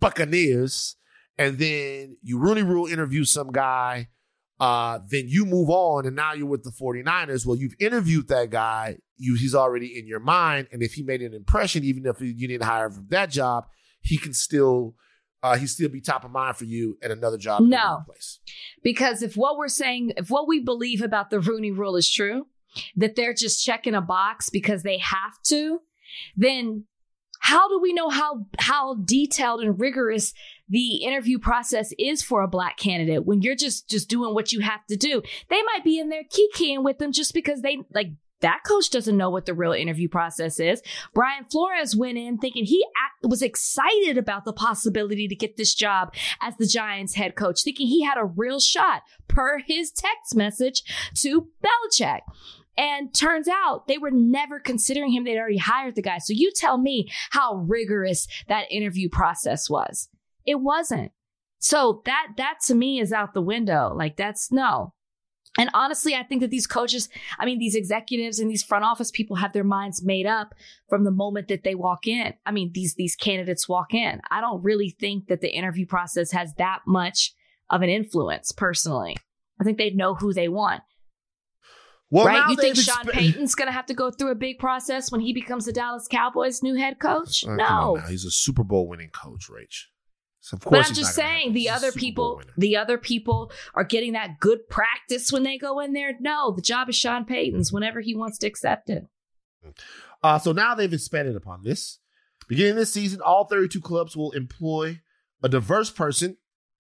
Buccaneers, and then you Rooney Rule interview some guy, then you move on, and now you're with the 49ers. Well, you've interviewed that guy. He's already in your mind, and if he made an impression, even if you didn't hire him for that job, he can still be top of mind for you at another job. No, place. Because if what we believe about the Rooney Rule is true, that they're just checking a box because they have to, then how do we know how detailed and rigorous the interview process is for a black candidate when you're just doing what you have to do? They might be in there kikiing with them just because that coach doesn't know what the real interview process is. Brian Flores went in thinking he was excited about the possibility to get this job as the Giants head coach, thinking he had a real shot per his text message to Belichick. And turns out they were never considering him. They'd already hired the guy. So you tell me how rigorous that interview process was. It wasn't. So that to me is out the window. That's no. And honestly, I think that these coaches, these executives and these front office people have their minds made up from the moment that they walk in. These candidates walk in. I don't really think that the interview process has that much of an influence personally. I think they know who they want. Well, right? You think Sean Payton's going to have to go through a big process when he becomes the Dallas Cowboys' new head coach? No. He's a Super Bowl winning coach, Rach. So of course, but I'm just saying the other people are getting that good practice when they go in there. No, the job is Sean Payton's whenever he wants to accept it. So now they've expanded upon this. Beginning this season, all 32 clubs will employ a diverse person,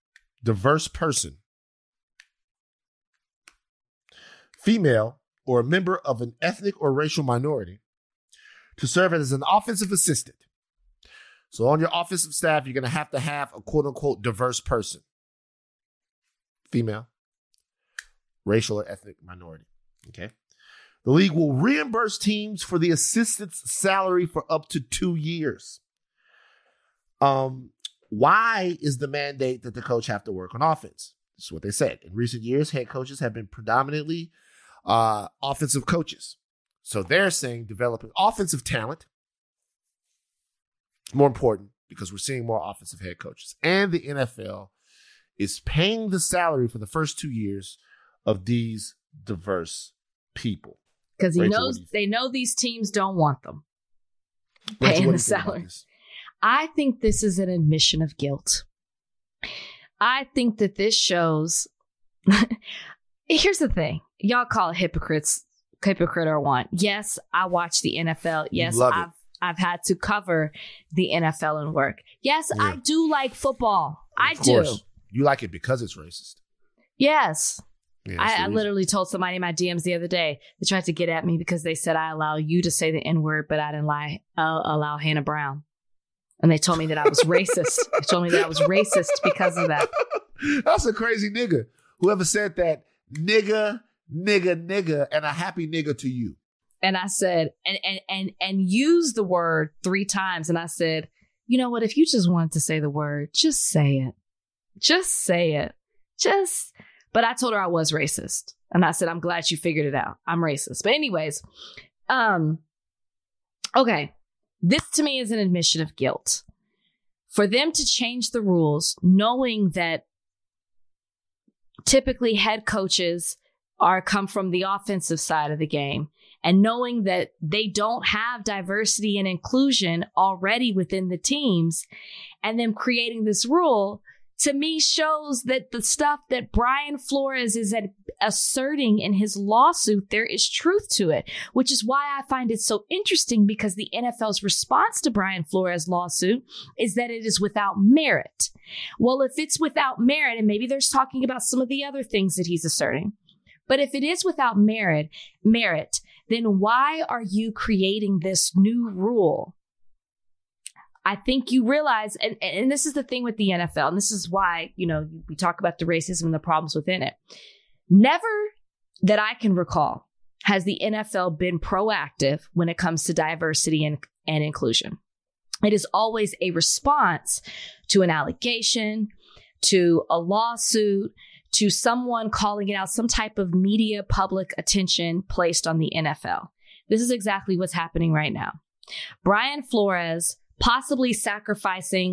female, or a member of an ethnic or racial minority to serve as an offensive assistant. So on your offensive staff, you're going to have a quote-unquote diverse person. Female, racial or ethnic minority. Okay. The league will reimburse teams for the assistant's salary for up to 2 years. Why is the mandate that the coach have to work on offense? This is what they said. In recent years, head coaches have been predominantly offensive coaches. So they're saying developing offensive talent more important because we're seeing more offensive head coaches. And the NFL is paying the salary for the first 2 years of these diverse people. Because they know these teams don't want them paying the salary. I think this is an admission of guilt. I think that this shows. Here's the thing. Y'all call it hypocrite or want. Yes, I watch the NFL. Yes, I've had to cover the NFL and work. Yes, yeah. I do like football. Of course. You like it because it's racist. Yes. Yeah, I literally told somebody in my DMs the other day, they tried to get at me because they said I allow you to say the N-word, but I didn't allow Hannah Brown. And they told me that I was racist. They told me that I was racist because of that. That's a crazy nigga. Whoever said that, nigga, and a happy nigga to you. And I said, and use the word 3 times. And I said, you know what? If you just wanted to say the word, just say it. Just say it. But I told her I was racist. And I said, I'm glad you figured it out. I'm racist. But anyways, okay. This to me is an admission of guilt. For them to change the rules, knowing that typically head coaches come from the offensive side of the game, and knowing that they don't have diversity and inclusion already within the teams, and them creating this rule, to me shows that the stuff that Brian Flores is asserting in his lawsuit, there is truth to it, which is why I find it so interesting, because the NFL's response to Brian Flores' lawsuit is that it is without merit. Well, if it's without merit, and maybe there's talking about some of the other things that he's asserting, but if it is without merit, then why are you creating this new rule? I think you realize, and this is the thing with the NFL, and this is why, we talk about the racism and the problems within it. Never that I can recall has the NFL been proactive when it comes to diversity and inclusion. It is always a response to an allegation, to a lawsuit, to someone calling it out, some type of media public attention placed on the NFL. This is exactly what's happening right now. Brian Flores possibly sacrificing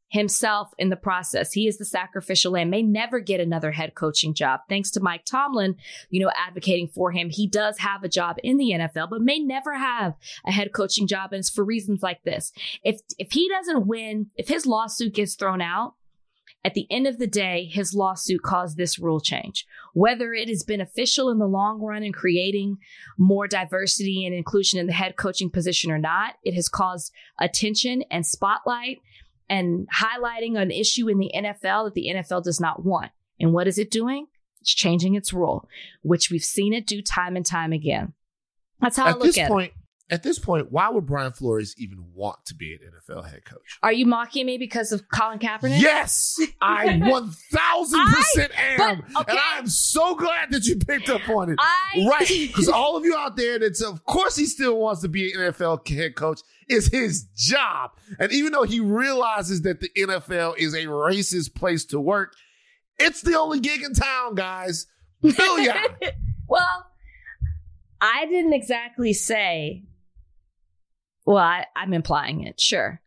himself in the process. He is the sacrificial lamb, may never get another head coaching job. Thanks to Mike Tomlin, advocating for him. He does have a job in the NFL, but may never have a head coaching job. And it's for reasons like this. If he doesn't win, if his lawsuit gets thrown out, at the end of the day, his lawsuit caused this rule change. Whether it is beneficial in the long run in creating more diversity and inclusion in the head coaching position or not, it has caused attention and spotlight and highlighting an issue in the NFL that the NFL does not want. And what is it doing? It's changing its rule, which we've seen it do time and time again. That's how I look at it. At this point, why would Brian Flores even want to be an NFL head coach? Are you mocking me because of Colin Kaepernick? Yes, I 1,000% am. Okay. And I am so glad that you picked up on it. Right, because all of you out there that's, of course he still wants to be an NFL head coach. It's his job. And even though he realizes that the NFL is a racist place to work, it's the only gig in town, guys. Booyah. Well, I didn't exactly say... Well, I'm implying it. Sure.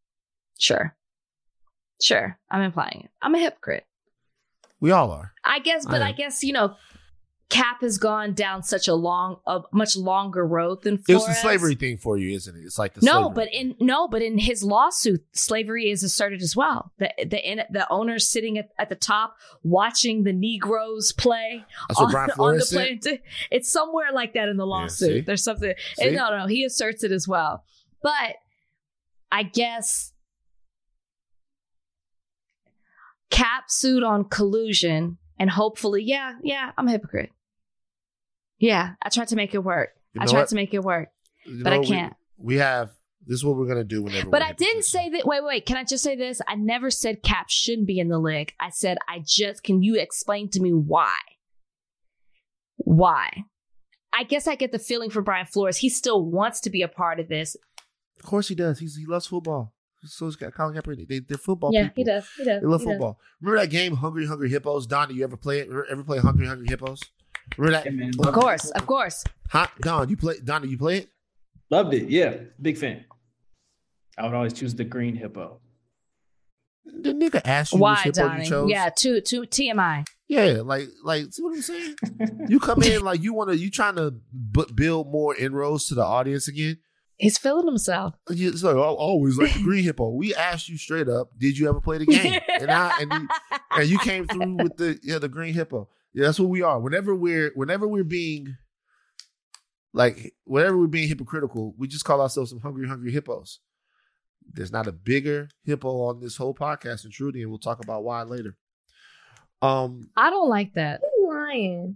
I'm implying it. I'm a hypocrite. We all are. I guess, Cap has gone down such a much longer road than Flores. It's the slavery thing for you, isn't it? It's like the slavery. But in his lawsuit, slavery is asserted as well. The owners sitting at the top watching the Negroes play. That's what Brian Flores said. It's somewhere like that in the lawsuit. Yeah, there's something. No, he asserts it as well. But I guess Cap sued on collusion, and hopefully, I'm a hypocrite. Yeah, I tried to make it work. But I can't. This is what we're going to do whenever. But I didn't say that. Wait. Can I just say this? I never said Cap shouldn't be in the league. I said, can you explain to me why? Why? I guess I get the feeling for Brian Flores. He still wants to be a part of this. Of course he does. He loves football. So is Colin Kaepernick. They're football people. He does. They love football. Remember that game, Hungry Hungry Hippos? Don, do you ever play it? Ever play Hungry Hungry Hippos? Remember that? Of course. Huh? Don, do you play it? Loved it. Yeah. Big fan. I would always choose the green hippo. The nigga asked you why, which hippo Donnie? you chose? Yeah, to TMI. Yeah, like, see what I'm saying? You come in like you trying to build more inroads to the audience again. He's feeling himself. It's like, I always like the green hippo. We asked you straight up, did you ever play the game? and you came through with the green hippo. Yeah, that's what we are. Whenever we're being hypocritical, we just call ourselves some hungry, hungry hippos. There's not a bigger hippo on this whole podcast than Trudy, and we'll talk about why later. I don't like that. You're lying.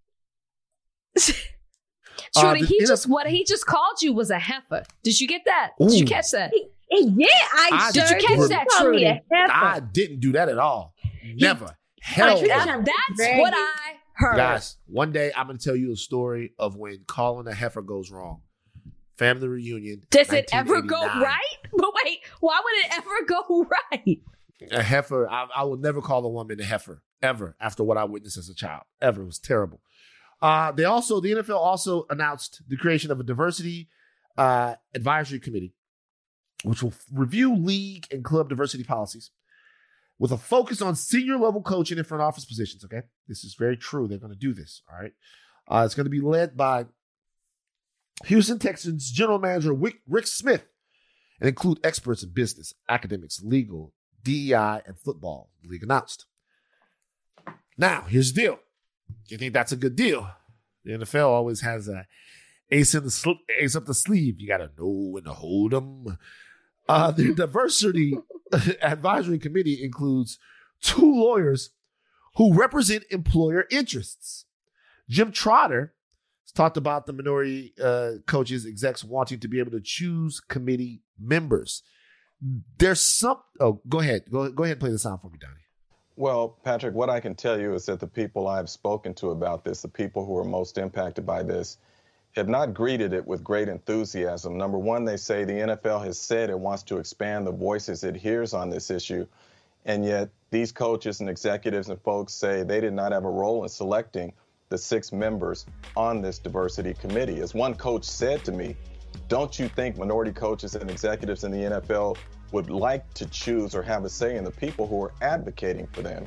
Trudy, he just called you was a heifer. Did you get that? Ooh. Did you catch that? Yeah, did you catch that, Trudy? I didn't do that at all. Never. Hell no. That's what I heard. Guys, one day I'm going to tell you a story of when calling a heifer goes wrong. Family reunion. Does it ever go right? But wait, why would it ever go right? A heifer, I will never call a woman a heifer, ever, after what I witnessed as a child. Ever. It was terrible. The NFL also announced the creation of a diversity advisory committee, which will review league and club diversity policies with a focus on senior level coaching and front office positions. Okay. This is very true. They're going to do this. All right. It's going to be led by Houston Texans general manager Rick Smith and include experts in business, academics, legal, DEI, and football, the league announced. Now, here's the deal. You think that's a good deal? The NFL always has a ace up the sleeve. You got to know when to hold them. The diversity advisory committee includes 2 lawyers who represent employer interests. Jim Trotter has talked about the minority coaches, execs wanting to be able to choose committee members. There's some. Oh, go ahead. Go ahead and play the sound for me, Donnie. Well, Patrick, what I can tell you is that the people I've spoken to about this, the people who are most impacted by this, have not greeted it with great enthusiasm. Number one, they say the NFL has said it wants to expand the voices it hears on this issue, and yet these coaches and executives and folks say they did not have a role in selecting the 6 members on this diversity committee. As one coach said to me, don't you think minority coaches and executives in the NFL would like to choose or have a say in the people who are advocating for them.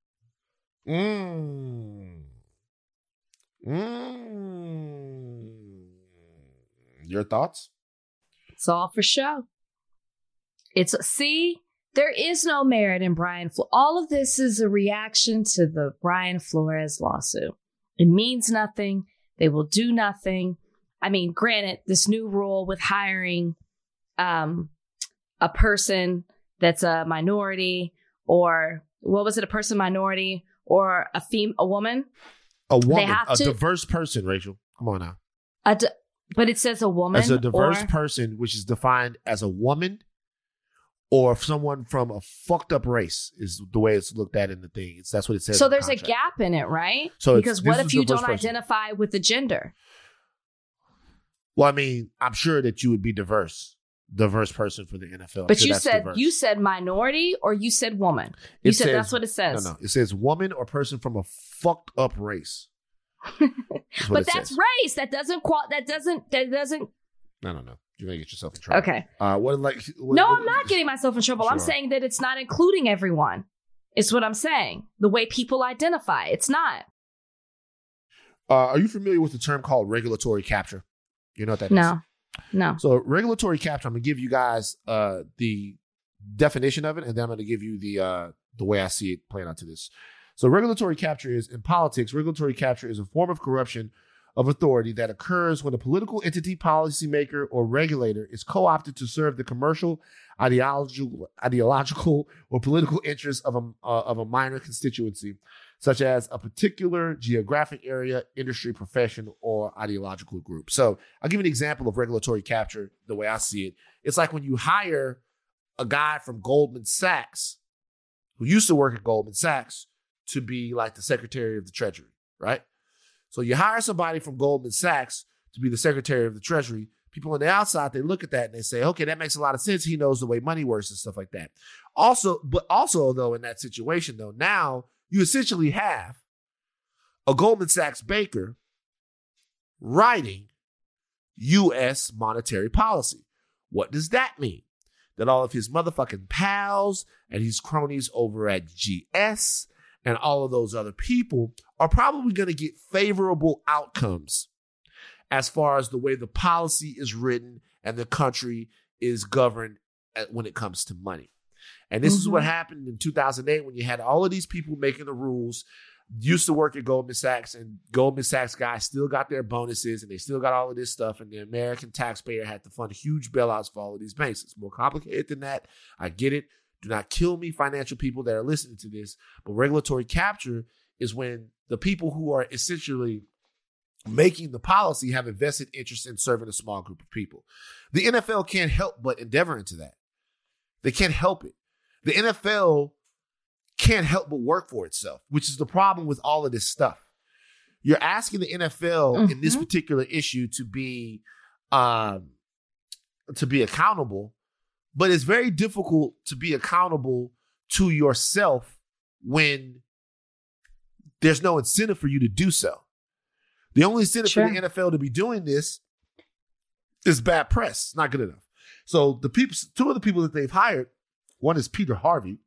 Your thoughts? It's all for show. There is no merit in Brian Flores. All of this is a reaction to the Brian Flores lawsuit. It means nothing. They will do nothing. I mean, granted, this new rule with hiring a person that's a minority, or what was it, a person minority, or a woman? A woman, diverse person, Rachel. Come on now. But it says a woman. As a diverse person, which is defined as a woman or someone from a fucked up race, is the way it's looked at in the thing. That's what it says. So there's a gap in it, right? So because what if you don't identify with the gender? Well, I mean, I'm sure that you would be diverse person for the NFL. But you said minority, or you said woman. You said that's what it says. No, it says woman or person from a fucked up race. But that's race. That doesn't. No. You're gonna get yourself in trouble. Okay. I'm not getting myself in trouble. Sure. I'm saying that it's not including everyone. It's what I'm saying. The way people identify, it's not. Are you familiar with the term called regulatory capture? You know what that is? No. So regulatory capture, I'm going to give you guys the definition of it, and then I'm going to give you the way I see it playing out to this. So regulatory capture is, in politics, regulatory capture is a form of corruption of authority that occurs when a political entity, policymaker, or regulator is co-opted to serve the commercial, ideological, or political interests of a minor constituency, such as a particular geographic area, industry, profession, or ideological group. So I'll give you an example of regulatory capture the way I see it. It's like when you hire a guy from Goldman Sachs, who used to work at Goldman Sachs, to be like the Secretary of the Treasury, right? So you hire somebody from Goldman Sachs to be the Secretary of the Treasury. People on the outside, they look at that and they say, okay, that makes a lot of sense. He knows the way money works and stuff like that. Also, though, in that situation, though, now you essentially have a Goldman Sachs banker writing U.S. monetary policy. What does that mean? That all of his motherfucking pals and his cronies over at GS and all of those other people are probably going to get favorable outcomes as far as the way the policy is written and the country is governed when it comes to money. And this is what happened in 2008 when you had all of these people making the rules, used to work at Goldman Sachs, and Goldman Sachs guys still got their bonuses and they still got all of this stuff, and the American taxpayer had to fund huge bailouts for all of these banks. It's more complicated than that. I get it. Do not kill me, financial people that are listening to this. But regulatory capture is when the people who are essentially making the policy have a vested interest in serving a small group of people. The NFL can't help but endeavor into that. They can't help it. The NFL can't help but work for itself, which is the problem with all of this stuff. You're asking the NFL in this particular issue to be accountable, but it's very difficult to be accountable to yourself when there's no incentive for you to do so. The only incentive for the NFL to be doing this is bad press. It's not good enough. So two of the people that they've hired, one is Peter Harvey.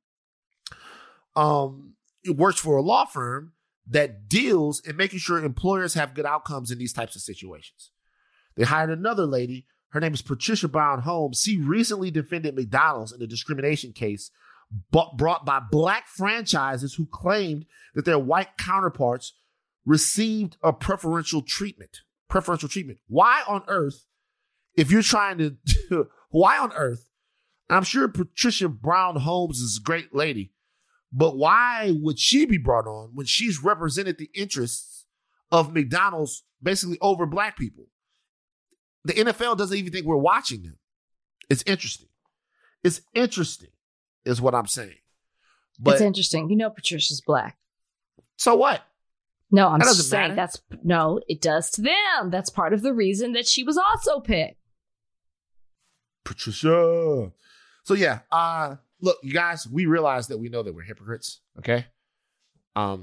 It works for a law firm that deals in making sure employers have good outcomes in these types of situations. They hired another lady. Her name is Patricia Brown Holmes. She recently defended McDonald's in a discrimination case brought by black franchises who claimed that their white counterparts received a preferential treatment. Why on earth, if you're trying to, why on earth, I'm sure Patricia Brown Holmes is a great lady, but why would she be brought on when she's represented the interests of McDonald's basically over black people? The NFL doesn't even think we're watching them. It's interesting. It's interesting is what I'm saying. But it's interesting. You know Patricia's black. So what? No, I'm just saying it does to them. That's part of the reason that she was also picked. Patricia. So yeah, look, you guys, we realize that we know that we're hypocrites, okay? I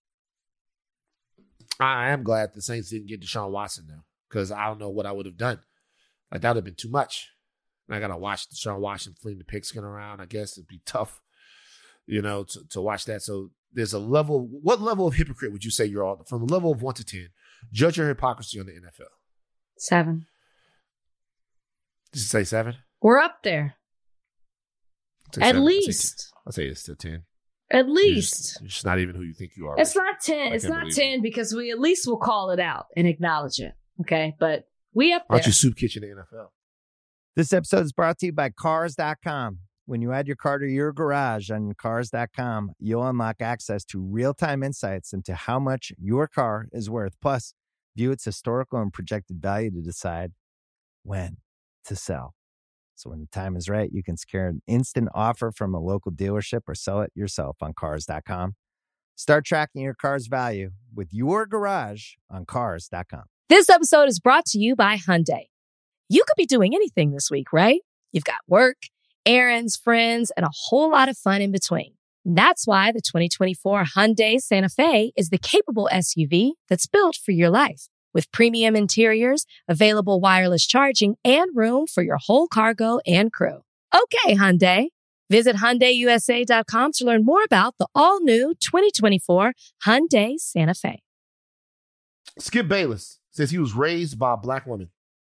am glad the Saints didn't get Deshaun Watson though, because I don't know what I would have done. Like that would have been too much. And I got to watch Deshaun Watson fling the pigskin around. I guess it'd be tough, to watch that. So there's a level. What level of hypocrite would you say you're on? From a level of 1 to 10, judge your hypocrisy on the NFL. 7. Did you say 7? We're up there. At least. I'll say it's still 10. At least. You're just not even who you think you are. It's not 10. It's not 10 because we at least will call it out and acknowledge it. Okay. But we up there. Why don't you soup kitchen the NFL? This episode is brought to you by Cars.com. When you add your car to your garage on Cars.com, you'll unlock access to real-time insights into how much your car is worth. Plus, view its historical and projected value to decide when to sell. So when the time is right, you can secure an instant offer from a local dealership or sell it yourself on Cars.com. Start tracking your car's value with your garage on Cars.com. This episode is brought to you by Hyundai. You could be doing anything this week, right? You've got work, errands, friends, and a whole lot of fun in between. That's why the 2024 Hyundai Santa Fe is the capable SUV that's built for your life. With premium interiors, available wireless charging, and room for your whole cargo and crew. Okay, Hyundai. Visit HyundaiUSA.com to learn more about the all-new 2024 Hyundai Santa Fe. Skip Bayless says he was raised by a black woman.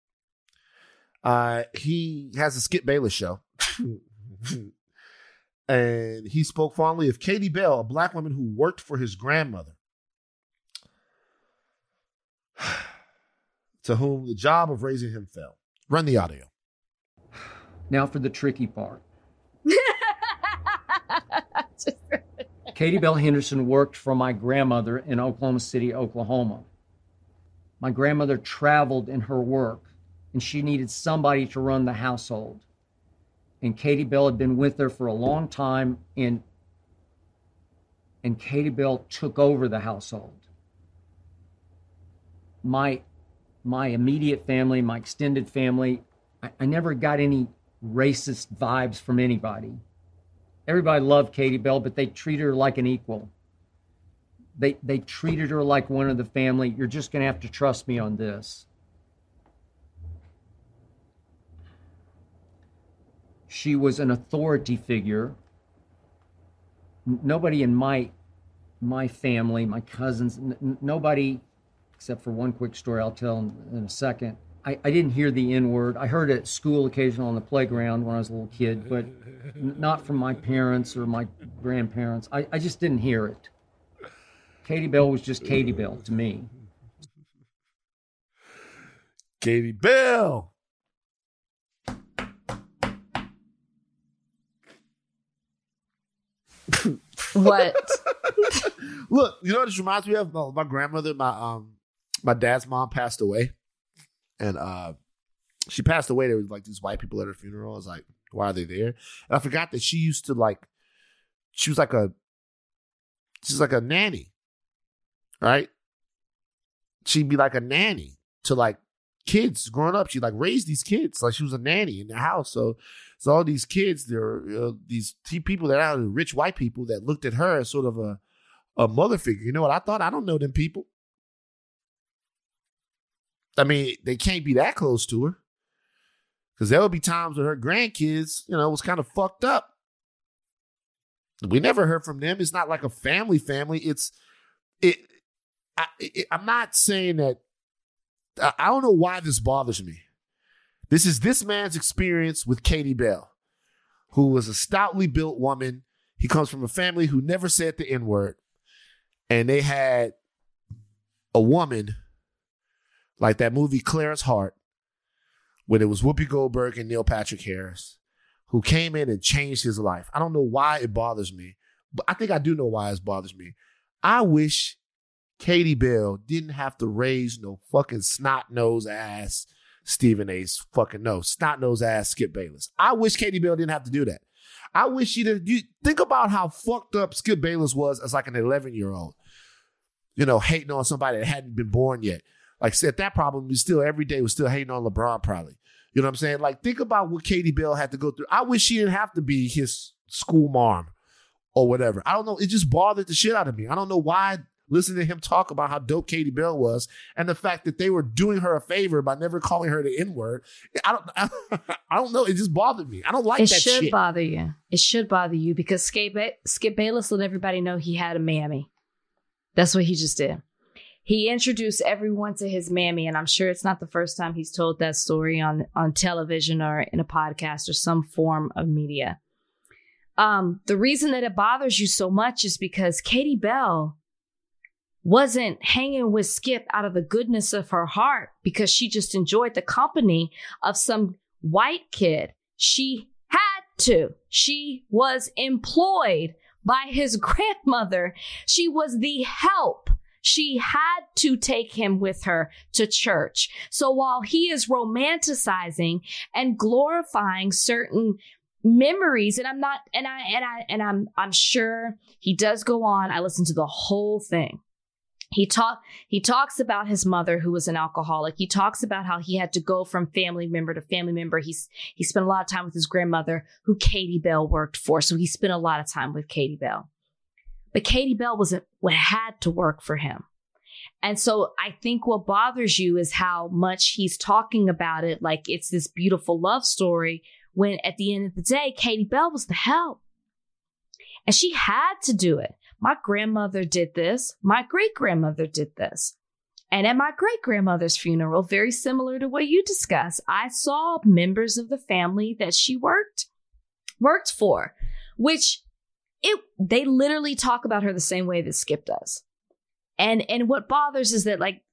He has a Skip Bayless show. And he spoke fondly of Katie Bell, a black woman who worked for his grandmother, to whom the job of raising him fell. Run the audio. Now for the tricky part. Katie Bell Henderson worked for my grandmother in Oklahoma City, Oklahoma. My grandmother traveled in her work, and she needed somebody to run the household. And Katie Bell had been with her for a long time, and Katie Bell took over the household. My immediate family, my extended family, I never got any racist vibes from anybody. Everybody loved Katie Bell, but they treated her like an equal. They treated her like one of the family. You're just going to have to trust me on this. She was an authority figure. Nobody in my family, my cousins, nobody, except for one quick story I'll tell in a second. I didn't hear the N-word. I heard it at school occasionally on the playground when I was a little kid, but not from my parents or my grandparents. I just didn't hear it. Katie Bell was just Katie Bell to me. Katie Bell. What? Look, you know what this reminds me of? My grandmother, my dad's mom passed away. And she passed away. There was like these white people at her funeral. I was like, why are they there? And I forgot that she used to she's like a nanny, right? She'd be like a nanny to like kids growing up. She like raised these kids. Like she was a nanny in the house. So all these kids, they're these people that are rich white people that looked at her as sort of a mother figure. You know what I thought? I don't know them people. I mean, they can't be that close to her because there would be times when her grandkids, was kind of fucked up. We never heard from them. It's not like a family. I'm not saying that. I don't know why this bothers me. This is this man's experience with Katie Bell, who was a stoutly built woman. He comes from a family who never said the N-word. And they had a woman like that movie Clarence Hart, when it was Whoopi Goldberg and Neil Patrick Harris, who came in and changed his life. I don't know why it bothers me, but I think I do know why it bothers me. I wish Katie Bell didn't have to raise no fucking snot-nosed ass Stephen A's fucking snot-nosed ass Skip Bayless. I wish Katie Bell didn't have to do that. I wish she didn't. You think about how fucked up Skip Bayless was as like an 11-year-old, hating on somebody that hadn't been born yet. Like said, that problem was still every day was still hating on LeBron probably. You know what I'm saying? Like think about what Katie Bell had to go through. I wish she didn't have to be his school mom or whatever. I don't know. It just bothered the shit out of me. I don't know why listening to him talk about how dope Katie Bell was and the fact that they were doing her a favor by never calling her the N-word. I don't know. It just bothered me. I don't like that shit. It should bother you. It should bother you because Skip Bayless let everybody know he had a mammy. That's what he just did. He introduced everyone to his mammy, and I'm sure it's not the first time he's told that story on television or in a podcast or some form of media. The reason that it bothers you so much is because Katie Bell wasn't hanging with Skip out of the goodness of her heart because she just enjoyed the company of some white kid. She had to. She was employed by his grandmother. She was the help. She had to take him with her to church. So while he is romanticizing and glorifying certain memories, and I'm sure he does go on. I listened to the whole thing. He talks about his mother who was an alcoholic. He talks about how he had to go from family member to family member. He spent a lot of time with his grandmother who Katie Bell worked for. So he spent a lot of time with Katie Bell. But Katie Bell had to work for him. And so I think what bothers you is how much he's talking about it like it's this beautiful love story when at the end of the day, Katie Bell was the help. And she had to do it. My grandmother did this. My great-grandmother did this. And at my great-grandmother's funeral, very similar to what you discussed, I saw members of the family that she worked for, which they literally talk about her the same way that Skip does. And what bothers is that, like,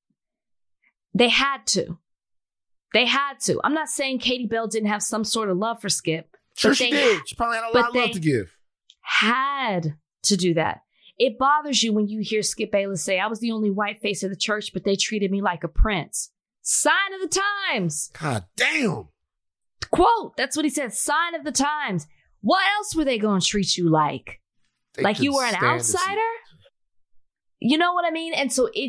they had to. They had to. I'm not saying Katie Bell didn't have some sort of love for Skip. Sure she did. She probably had a lot of love to give. Had to do that. It bothers you when you hear Skip Bayless say, I was the only white face of the church, but they treated me like a prince. Sign of the times. God damn. Quote, that's what he said. Sign of the times. What else were they going to treat you like? Like you were an outsider? You know what I mean? And so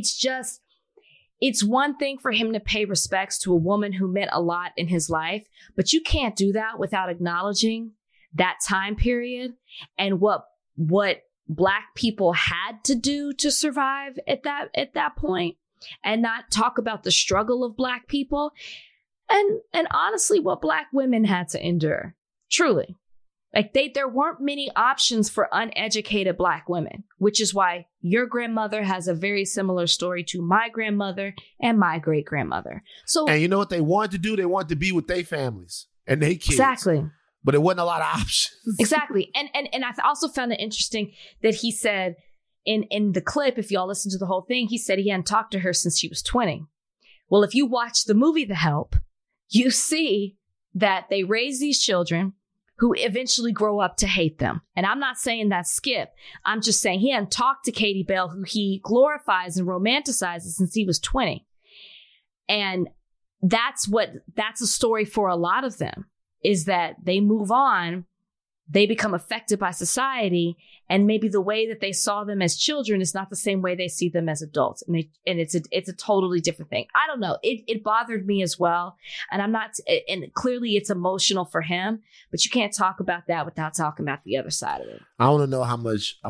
it's one thing for him to pay respects to a woman who meant a lot in his life, but you can't do that without acknowledging that time period and what Black people had to do to survive at that point, and not talk about the struggle of Black people and honestly what Black women had to endure. Truly. Like there weren't many options for uneducated Black women, which is why your grandmother has a very similar story to my grandmother and my great grandmother. So, and you know what they wanted to do? They wanted to be with their families and their kids. Exactly. But it wasn't a lot of options. Exactly. And I also found it interesting that he said in the clip, if y'all listen to the whole thing, he said he hadn't talked to her since she was 20. Well, if you watch the movie The Help, you see that they raise these children who eventually grow up to hate them. And I'm not saying that's Skip. I'm just saying he hadn't talked to Katie Bell, who he glorifies and romanticizes since he was 20. And that's a story for a lot of them, is that they move on, they become affected by society, and maybe the way that they saw them as children is not the same way they see them as adults. And it's a totally different thing. I don't know. It bothered me as well. And and clearly it's emotional for him, but you can't talk about that without talking about the other side of it. I want to know how much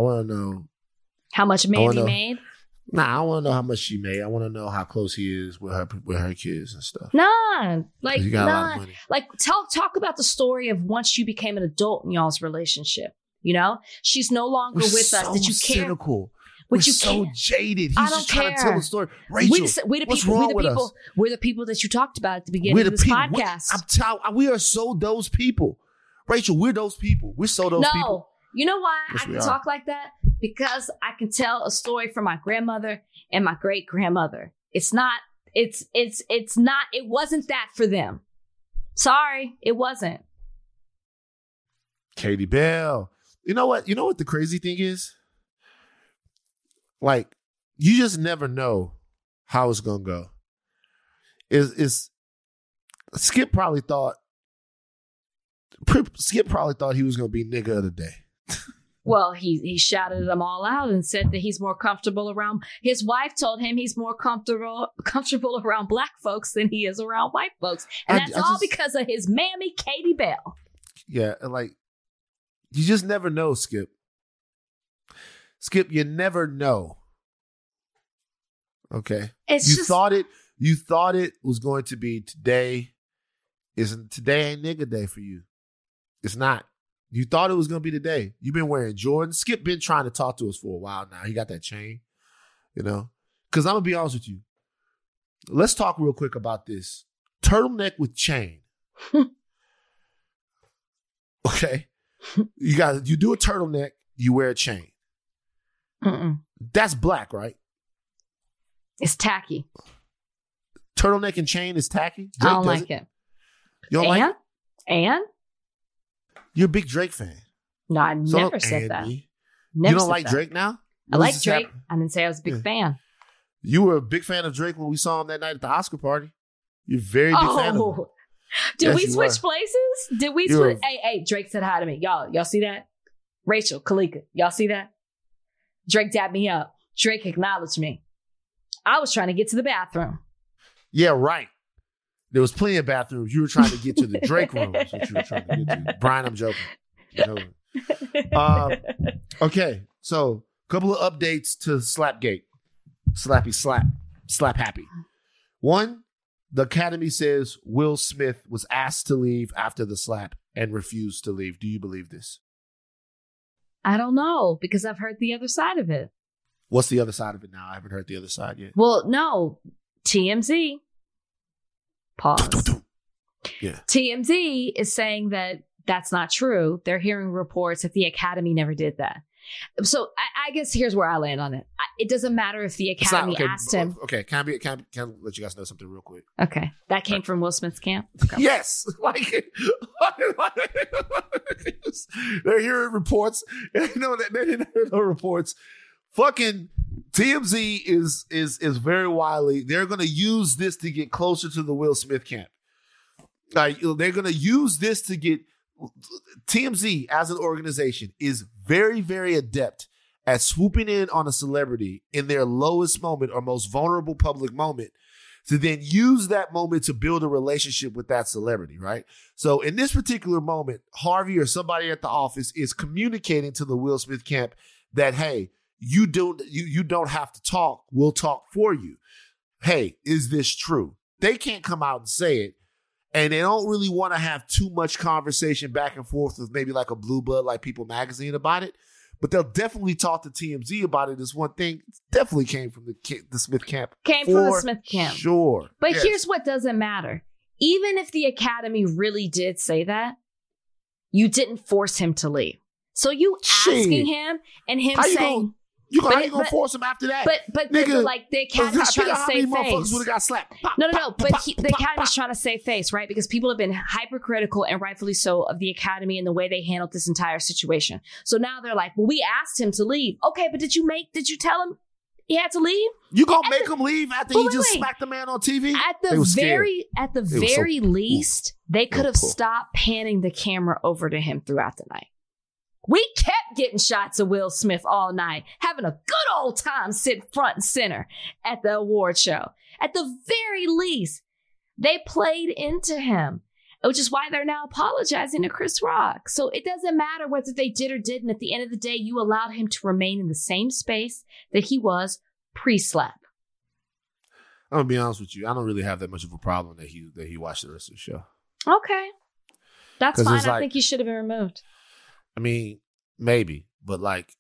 Mandy made. Nah, I want to know how much she made. I want to know how close he is with her kids and stuff. None. Like, he got a lot of money. Like, talk about the story of once you became an adult in y'all's relationship. You know, she's no longer with us. That you care. Cynical. We're so jaded. He's just trying to tell the story. Rachel, what's wrong with us? We're the people that you talked about at the beginning of this podcast. We are so those people. Rachel, we're those people. We're so those people. No. You know why Yes, I can we are. talk like that? Because I can tell a story from my grandmother and my great grandmother. It wasn't that for them. Sorry, it wasn't. Katie Bell. You know what the crazy thing is? Like, you just never know how it's gonna go. Skip probably thought he was gonna be nigga of the day. Well, he shouted them all out and said that he's more comfortable around. His wife told him he's more comfortable around Black folks than he is around white folks, and that's all because of his mammy, Katie Bell. Yeah, like, you just never know, Skip. Skip, you never know Okay. It's You thought it was going to be today. Today ain't nigga day for you. It's not. You thought it was going to be today. You've been wearing Jordan. Skip been trying to talk to us for a while now. He got that chain, Because I'm going to be honest with you. Let's talk real quick about this. Turtleneck with chain. Okay? You do a turtleneck, you wear a chain. Mm-mm. That's black, right? It's tacky. Turtleneck and chain is tacky? I don't like it. You don't like it? And? You're a big Drake fan. No, I never said that. You Never don't said like that. Drake now? I like Drake. I didn't say I was a big fan. You were a big fan of Drake when we saw him that night at the Oscar party. You're a very big fan of him. Did Yes, we you switch were. places? Did we switch? Hey, Drake said hi to me. Y'all see that? Rachel, Kalika, y'all see that? Drake dapped me up. Drake acknowledged me. I was trying to get to the bathroom. Yeah, right. There was plenty of bathrooms. You were trying to get to the Drake room. That's what you were trying to get to. Brian, I'm joking. Okay, so a couple of updates to Slapgate. Slappy slap. Slap happy. One, the Academy says Will Smith was asked to leave after the slap and refused to leave. Do you believe this? I don't know, because I've heard the other side of it. What's the other side of it now? I haven't heard the other side yet. Well, no. TMZ. Pause. Yeah. TMZ is saying that that's not true. They're hearing reports that the Academy never did that. So I guess here's where I land on it. It doesn't matter if the Academy asked him. Okay, can I let you guys know something real quick? Okay. That came from Will Smith's camp? Okay. Yes. They're hearing reports. And they know that they didn't hear no reports. Fucking TMZ is very wily. They're going to use this to get closer to the Will Smith camp. They're going to use this to get TMZ as an organization is very, very adept at swooping in on a celebrity in their lowest moment or most vulnerable public moment to then use that moment to build a relationship with that celebrity, right? So in this particular moment, Harvey or somebody at the office is communicating to the Will Smith camp that, hey, you don't have to talk. We'll talk for you. Hey, is this true? They can't come out and say it. And they don't really want to have too much conversation back and forth with maybe like a Blue Bud, like People Magazine about it. But they'll definitely talk to TMZ about it. This one thing definitely came from the Smith camp. Came from the Smith camp. Sure. But here's what doesn't matter. Even if the Academy really did say that, you didn't force him to leave. So you asking him and him saying... How you gonna force him after that? But nigga, like the Academy's trying to save face. Would have got slapped. No. But the Academy's trying to save face, right? Because people have been hypercritical and rightfully so of the Academy and the way they handled this entire situation. So now they're like, well, we asked him to leave. Okay, but did you tell him he had to leave? You gonna make him leave after he just smacked the man on TV? At the very least, they could have stopped panning the camera over to him throughout the night. We kept getting shots of Will Smith all night, having a good old time sitting front and center at the award show. At the very least, they played into him, which is why they're now apologizing to Chris Rock. So it doesn't matter whether they did or didn't. At the end of the day, you allowed him to remain in the same space that he was pre-slap. I'm gonna be honest with you. I don't really have that much of a problem that he watched the rest of the show. Okay, that's fine. I like, think he should have been removed. I mean, maybe, but like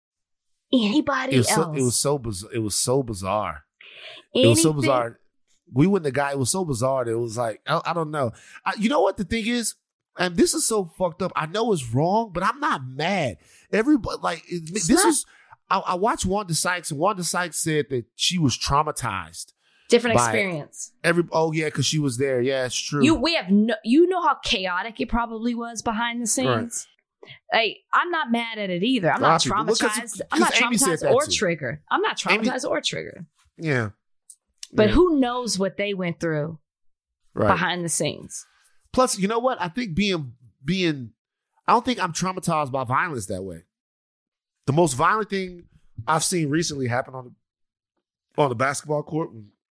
anybody else, it was so bizarre. It was so bizarre. It was so bizarre. We wouldn't have got. It was so bizarre that it was like I don't know. You know what the thing is, and this is so fucked up. I know it's wrong, but I'm not mad. Everybody I watched Wanda Sykes, and Wanda Sykes said that she was traumatized. Different experience. Because she was there. Yeah, it's true. You know how chaotic it probably was behind the scenes. Right. Hey, I'm not mad at it either. I'm not traumatized. I'm not traumatized or triggered. I'm not traumatized or triggered. Yeah. But who knows what they went through behind the scenes. Plus, you know what? I think I don't think I'm traumatized by violence that way. The most violent thing I've seen recently happen on the basketball court,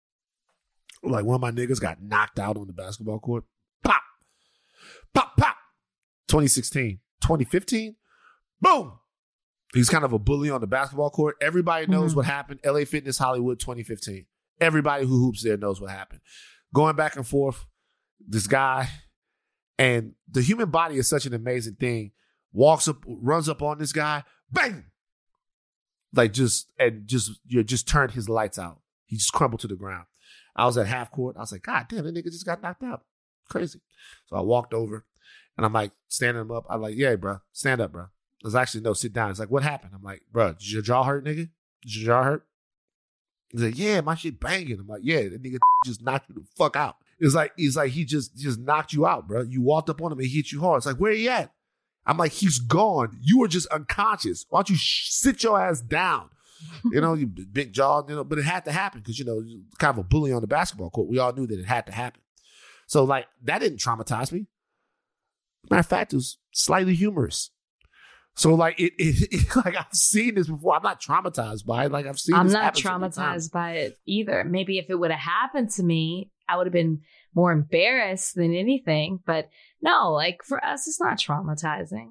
like one of my niggas got knocked out on the basketball court. Pop. Pop, pop. 2016. 2015, boom. He's kind of a bully on the basketball court. Everybody knows what happened. LA Fitness Hollywood 2015. Everybody who hoops there knows what happened. Going back and forth, this guy, and the human body is such an amazing thing. Walks up, runs up on this guy, bang! Just turned his lights out. He just crumbled to the ground. I was at half court. I was like, God damn, that nigga just got knocked out. Crazy. So I walked over and I'm like, standing him up. I'm like, yeah, bro, stand up, bro. I was actually, no, sit down. He's like, what happened? I'm like, bro, did your jaw hurt, nigga? Did your jaw hurt? He's like, yeah, my shit banging. I'm like, yeah, that nigga just knocked you the fuck out. He's like, he just knocked you out, bro. You walked up on him and he hit you hard. It's like, where he at? I'm like, he's gone. You were just unconscious. Why don't you sit your ass down? You know, you big jaw, but it had to happen because, kind of a bully on the basketball court. We all knew that it had to happen. So, like, that didn't traumatize me. Matter of fact, it was slightly humorous. So, like, it like, I've seen this before. I'm not traumatized by it. Like, I've seen this happen. I'm not traumatized by it either. Maybe if it would have happened to me, I would have been more embarrassed than anything. But no, like, for us, it's not traumatizing.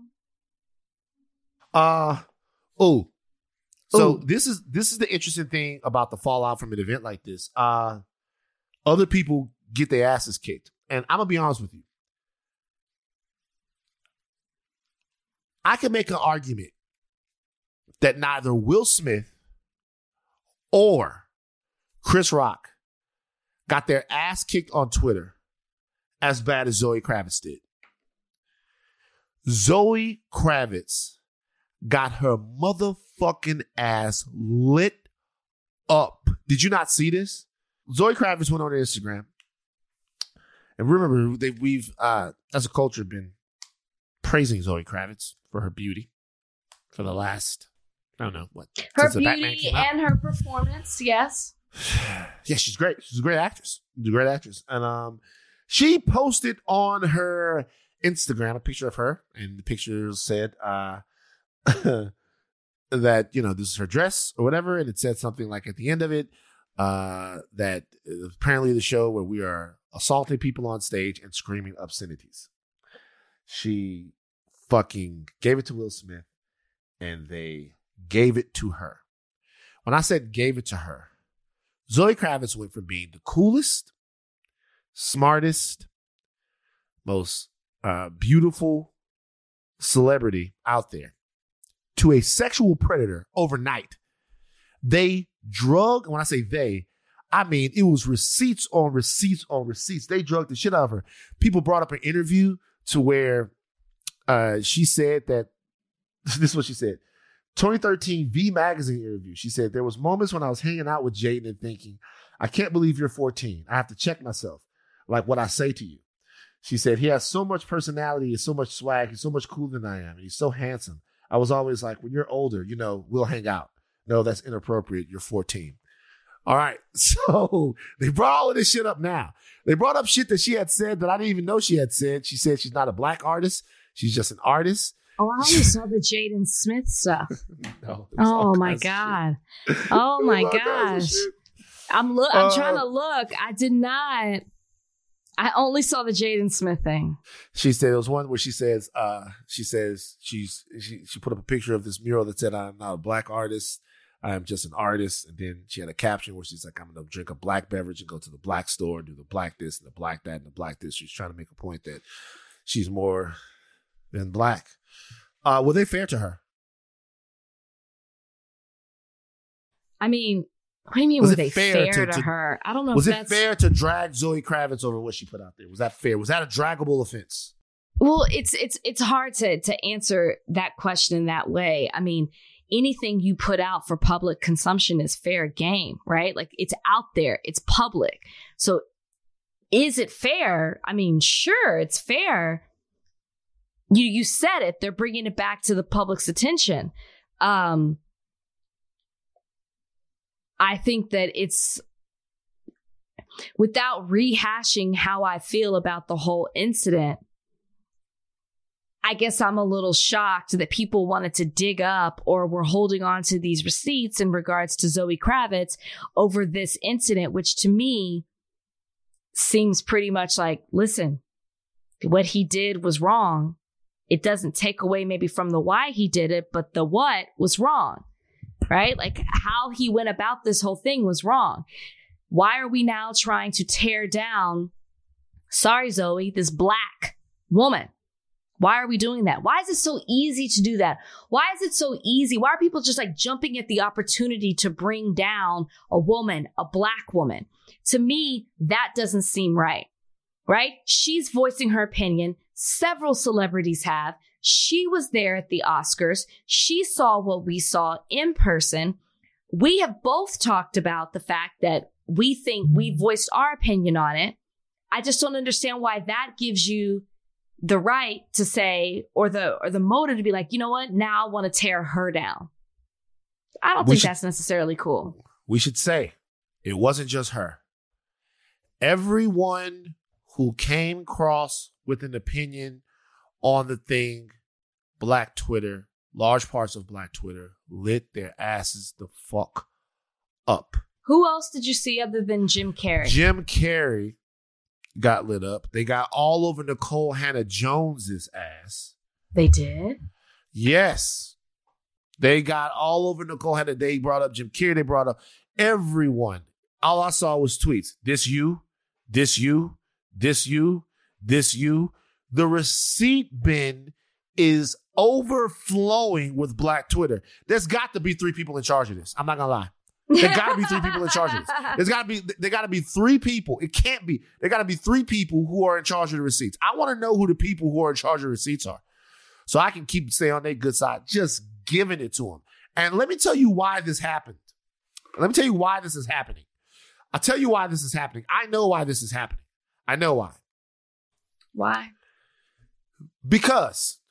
So this is the interesting thing about the fallout from an event like this. Other people get their asses kicked. And I'm going to be honest with you. I can make an argument that neither Will Smith or Chris Rock got their ass kicked on Twitter as bad as Zoe Kravitz did. Zoe Kravitz got her motherfucking ass lit up. Did you not see this? Zoe Kravitz went on her Instagram. And remember, we've as a culture, been praising Zoe Kravitz for her beauty for the last, I don't know, what? Her beauty and her performance, yes. Yeah, she's great. She's a great actress. She's a great actress. And she posted on her Instagram a picture of her. And the picture said that, this is her dress or whatever. And it said something like at the end of it, that apparently the show where we are assaulting people on stage and screaming obscenities. She fucking gave it to Will Smith and they gave it to her. When I said gave it to her, Zoe Kravitz went from being the coolest, smartest, most beautiful celebrity out there to a sexual predator overnight. They drug, when I say they, I mean it was receipts on receipts on receipts. They drugged the shit out of her. People brought up an interview to where she said that, this is what she said. 2013 V Magazine interview. She said, there was moments when I was hanging out with Jaden and thinking, I can't believe you're 14. I have to check myself, like what I say to you. She said, he has so much personality and so much swag. He's so much cooler than I am. And he's so handsome. I was always like, when you're older, we'll hang out. No, that's inappropriate. You're 14. All right. So they brought all of this shit up now. They brought up shit that she had said that I didn't even know she had said. She said she's not a black artist. She's just an artist. Oh, I only saw the Jaden Smith stuff. No. Oh my God. Oh my gosh. I'm trying to look. I did not. I only saw the Jaden Smith thing. She said it was one where she says she put up a picture of this mural that said, I'm not a black artist. I am just an artist. And then she had a caption where she's like, I'm going to drink a black beverage and go to the black store and do the black this and the black that and the black this. She's trying to make a point that she's more than black. Were they fair to her? I mean, what do you mean, were they fair to her? I don't know. Was it fair to drag Zoe Kravitz over what she put out there? Was that fair? Was that a draggable offense? Well, it's hard to answer that question that way. I mean, anything you put out for public consumption is fair game, right? Like, it's out there, it's public. So is it fair? I mean, sure, it's fair. You said it. They're bringing it back to the public's attention. I think that it's, without rehashing how I feel about the whole incident, I guess I'm a little shocked that people wanted to dig up or were holding on to these receipts in regards to Zoe Kravitz over this incident, which to me seems pretty much like, listen, what he did was wrong. it doesn't take away maybe from the why he did it, but the what was wrong, right? Like how he went about this whole thing was wrong. Why are we now trying to tear down, sorry, Zoe, this black woman? Why are we doing that? Why is it so easy to do that? Why is it so easy? Why are people just like jumping at the opportunity to bring down a woman, a black woman? To me, that doesn't seem right, right? She's voicing her opinion. Several celebrities have. She was there at the Oscars. She saw what we saw in person. We have both talked about the fact that we think we voiced our opinion on it. I just don't understand why that gives you the right to say, or the motive to be like, you know what? Now I want to tear her down. I don't think that's necessarily cool. We should say it wasn't just her. Everyone who came across with an opinion on the thing, Black Twitter, large parts of Black Twitter, lit their asses the fuck up. Who else did you see other than Jim Carrey? Jim Carrey got lit up. They got all over Nicole Hannah-Jones's ass. They did? Yes. They got all over Nicole Hannah. They brought up Jim Carrey. They brought up everyone. All I saw was tweets. This you, this you, this you, this you. The receipt bin is overflowing with Black Twitter. There's got to be 3 people in charge of this. I'm not going to lie. There got to be 3 people in charge of this. There got to be 3 people. It can't be. There got to be 3 people who are in charge of the receipts. I want to know who the people who are in charge of the receipts are, so I can keep staying on their good side, just giving it to them. And let me tell you why this happened. Let me tell you why this is happening. I'll tell you why this is happening. I know why this is happening. I know why. Why? Because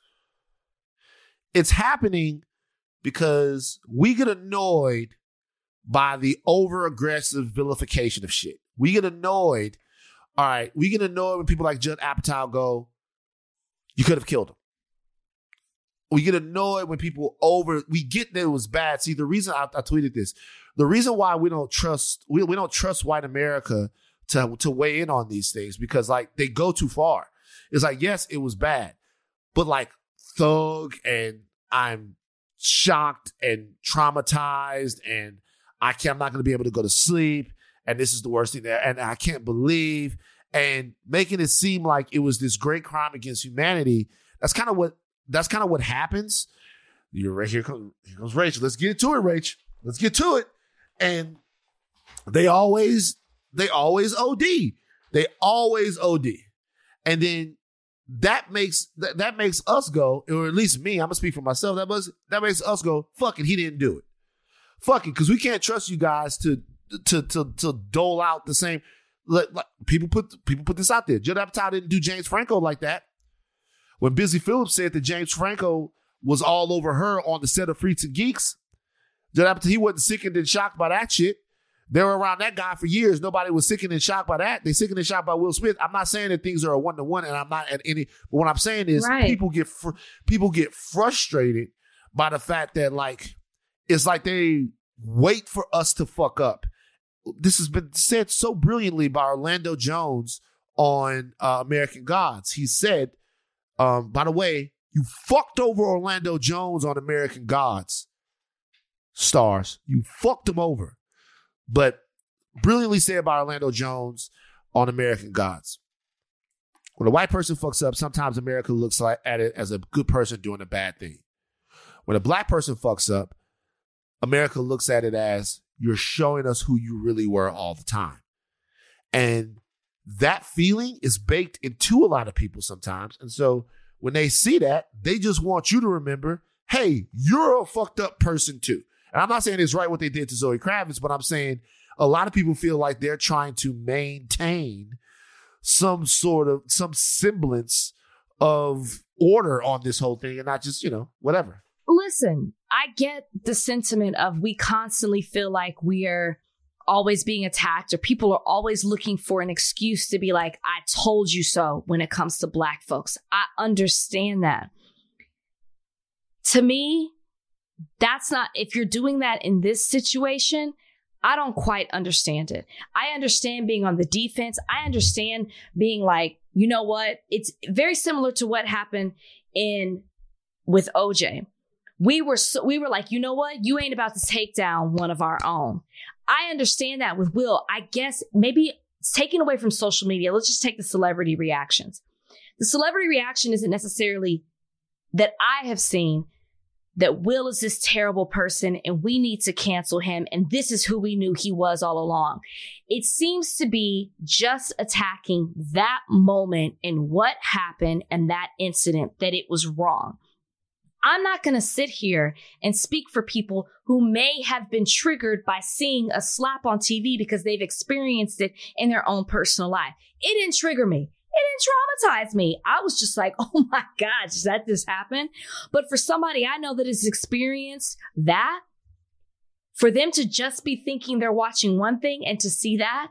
it's happening because we get annoyed by the over-aggressive vilification of shit. We get annoyed. All right, we get annoyed when people like Judd Apatow go, you could have killed him. We get annoyed when people we get that it was bad. See, the reason I tweeted this, the reason why we don't trust white America to weigh in on these things, because like they go too far. It's like, yes, it was bad, but like Thug and I'm shocked and traumatized and I'm not going to be able to go to sleep. And this is the worst thing there. And I can't believe, and making it seem like it was this great crime against humanity. That's kind of what happens. You're right. Here comes Rachel. Let's get to it, Rach. Let's get to it. And they always OD. They always OD. And then that makes us go, or at least me, I'm gonna speak for myself. That makes us go, fuck it, he didn't do it. Fuck it, because we can't trust you guys to dole out the same. Like people put this out there. Judd Apatow didn't do James Franco like that. When Busy Phillips said that James Franco was all over her on the set of Freaks and Geeks, Judd Apatow, he wasn't sickened and shocked by that shit. They were around that guy for years. Nobody was sickened and shocked by that. They sickened and shocked by Will Smith. I'm not saying that things are a 1-to-1, and I'm not at any. But what I'm saying is, right, people get frustrated by the fact that like it's like they wait for us to fuck up. This has been said so brilliantly by Orlando Jones on American Gods. He said, by the way, you fucked over Orlando Jones on American Gods. Stars, you fucked him over. But brilliantly said by Orlando Jones on American Gods. When a white person fucks up, sometimes America looks at it as a good person doing a bad thing. When a black person fucks up, America looks at it as you're showing us who you really were all the time. And that feeling is baked into a lot of people sometimes. And so when they see that, they just want you to remember, hey, you're a fucked up person too. And I'm not saying it's right what they did to Zoe Kravitz, but I'm saying a lot of people feel like they're trying to maintain some semblance of order on this whole thing and not just, whatever. Listen, I get the sentiment of we constantly feel like we are always being attacked, or people are always looking for an excuse to be like, I told you so when it comes to black folks. I understand that. To me, that's not, if you're doing that in this situation, I don't quite understand it. I understand being on the defense. I understand being like, you know what? It's very similar to what happened with OJ. We were like, you know what? You ain't about to take down one of our own. I understand that with Will. I guess maybe it's taken away from social media. Let's just take the celebrity reactions. The celebrity reaction isn't necessarily that I have seen that Will is this terrible person and we need to cancel him. And this is who we knew he was all along. It seems to be just attacking that moment and what happened and that incident, that it was wrong. I'm not going to sit here and speak for people who may have been triggered by seeing a slap on TV because they've experienced it in their own personal life. It didn't trigger me. It didn't traumatize me. I was just like, oh my gosh, does that just happen? But for somebody I know that has experienced that, for them to just be thinking they're watching one thing and to see that,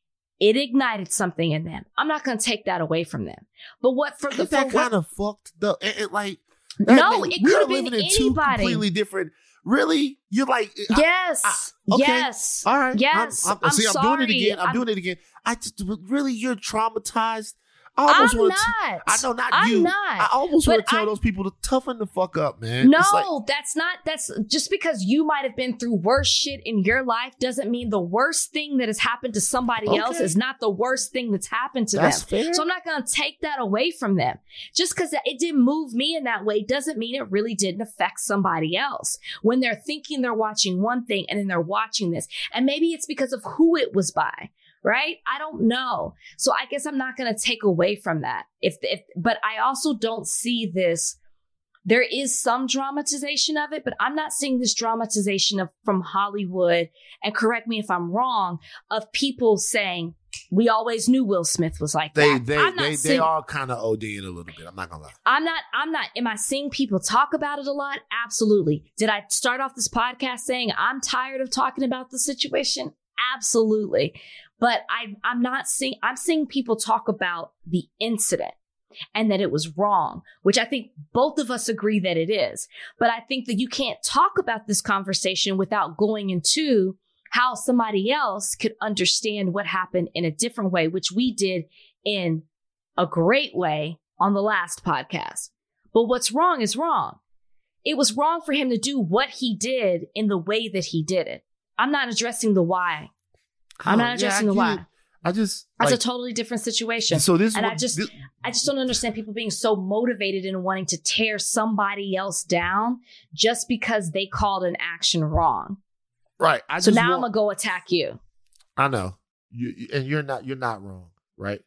it ignited something in them. I'm not going to take that away from them. But what for the that kind of fucked up? Like, no, it could have been anybody. Two completely different. Really? You're like, yes, okay. Yes, all right, yes. I'm doing it again. I'm doing it again. I just really, you're traumatized. I'm not. I know, not I'm you. not. I almost want to tell those people to toughen the fuck up, man. No, that's just because you might have been through worse shit in your life doesn't mean the worst thing that has happened to somebody else is not the worst thing that's happened to them. Fair. So I'm not going to take that away from them. Just because it didn't move me in that way doesn't mean it really didn't affect somebody else. When they're thinking they're watching one thing and then they're watching this, and maybe it's because of who it was by. Right? I don't know. So I guess I'm not going to take away from that. But I also don't see this. There is some dramatization of it, but I'm not seeing this dramatization from Hollywood, and correct me if I'm wrong, of people saying, we always knew Will Smith was like that. They are kind of ODing a little bit. I'm not going to lie. I'm not. Am I seeing people talk about it a lot? Absolutely. Did I start off this podcast saying I'm tired of talking about the situation? Absolutely. But I'm seeing people talk about the incident and that it was wrong, which I think both of us agree that it is. But I think that you can't talk about this conversation without going into how somebody else could understand what happened in a different way, which we did in a great way on the last podcast. But what's wrong is wrong. It was wrong for him to do what he did in the way that he did it. I'm not addressing the why. I'm not addressing the why. That's a totally different situation. So I just don't understand people being so motivated in wanting to tear somebody else down just because they called an action wrong. Right. I'm gonna go attack you. I know. You're not wrong, right?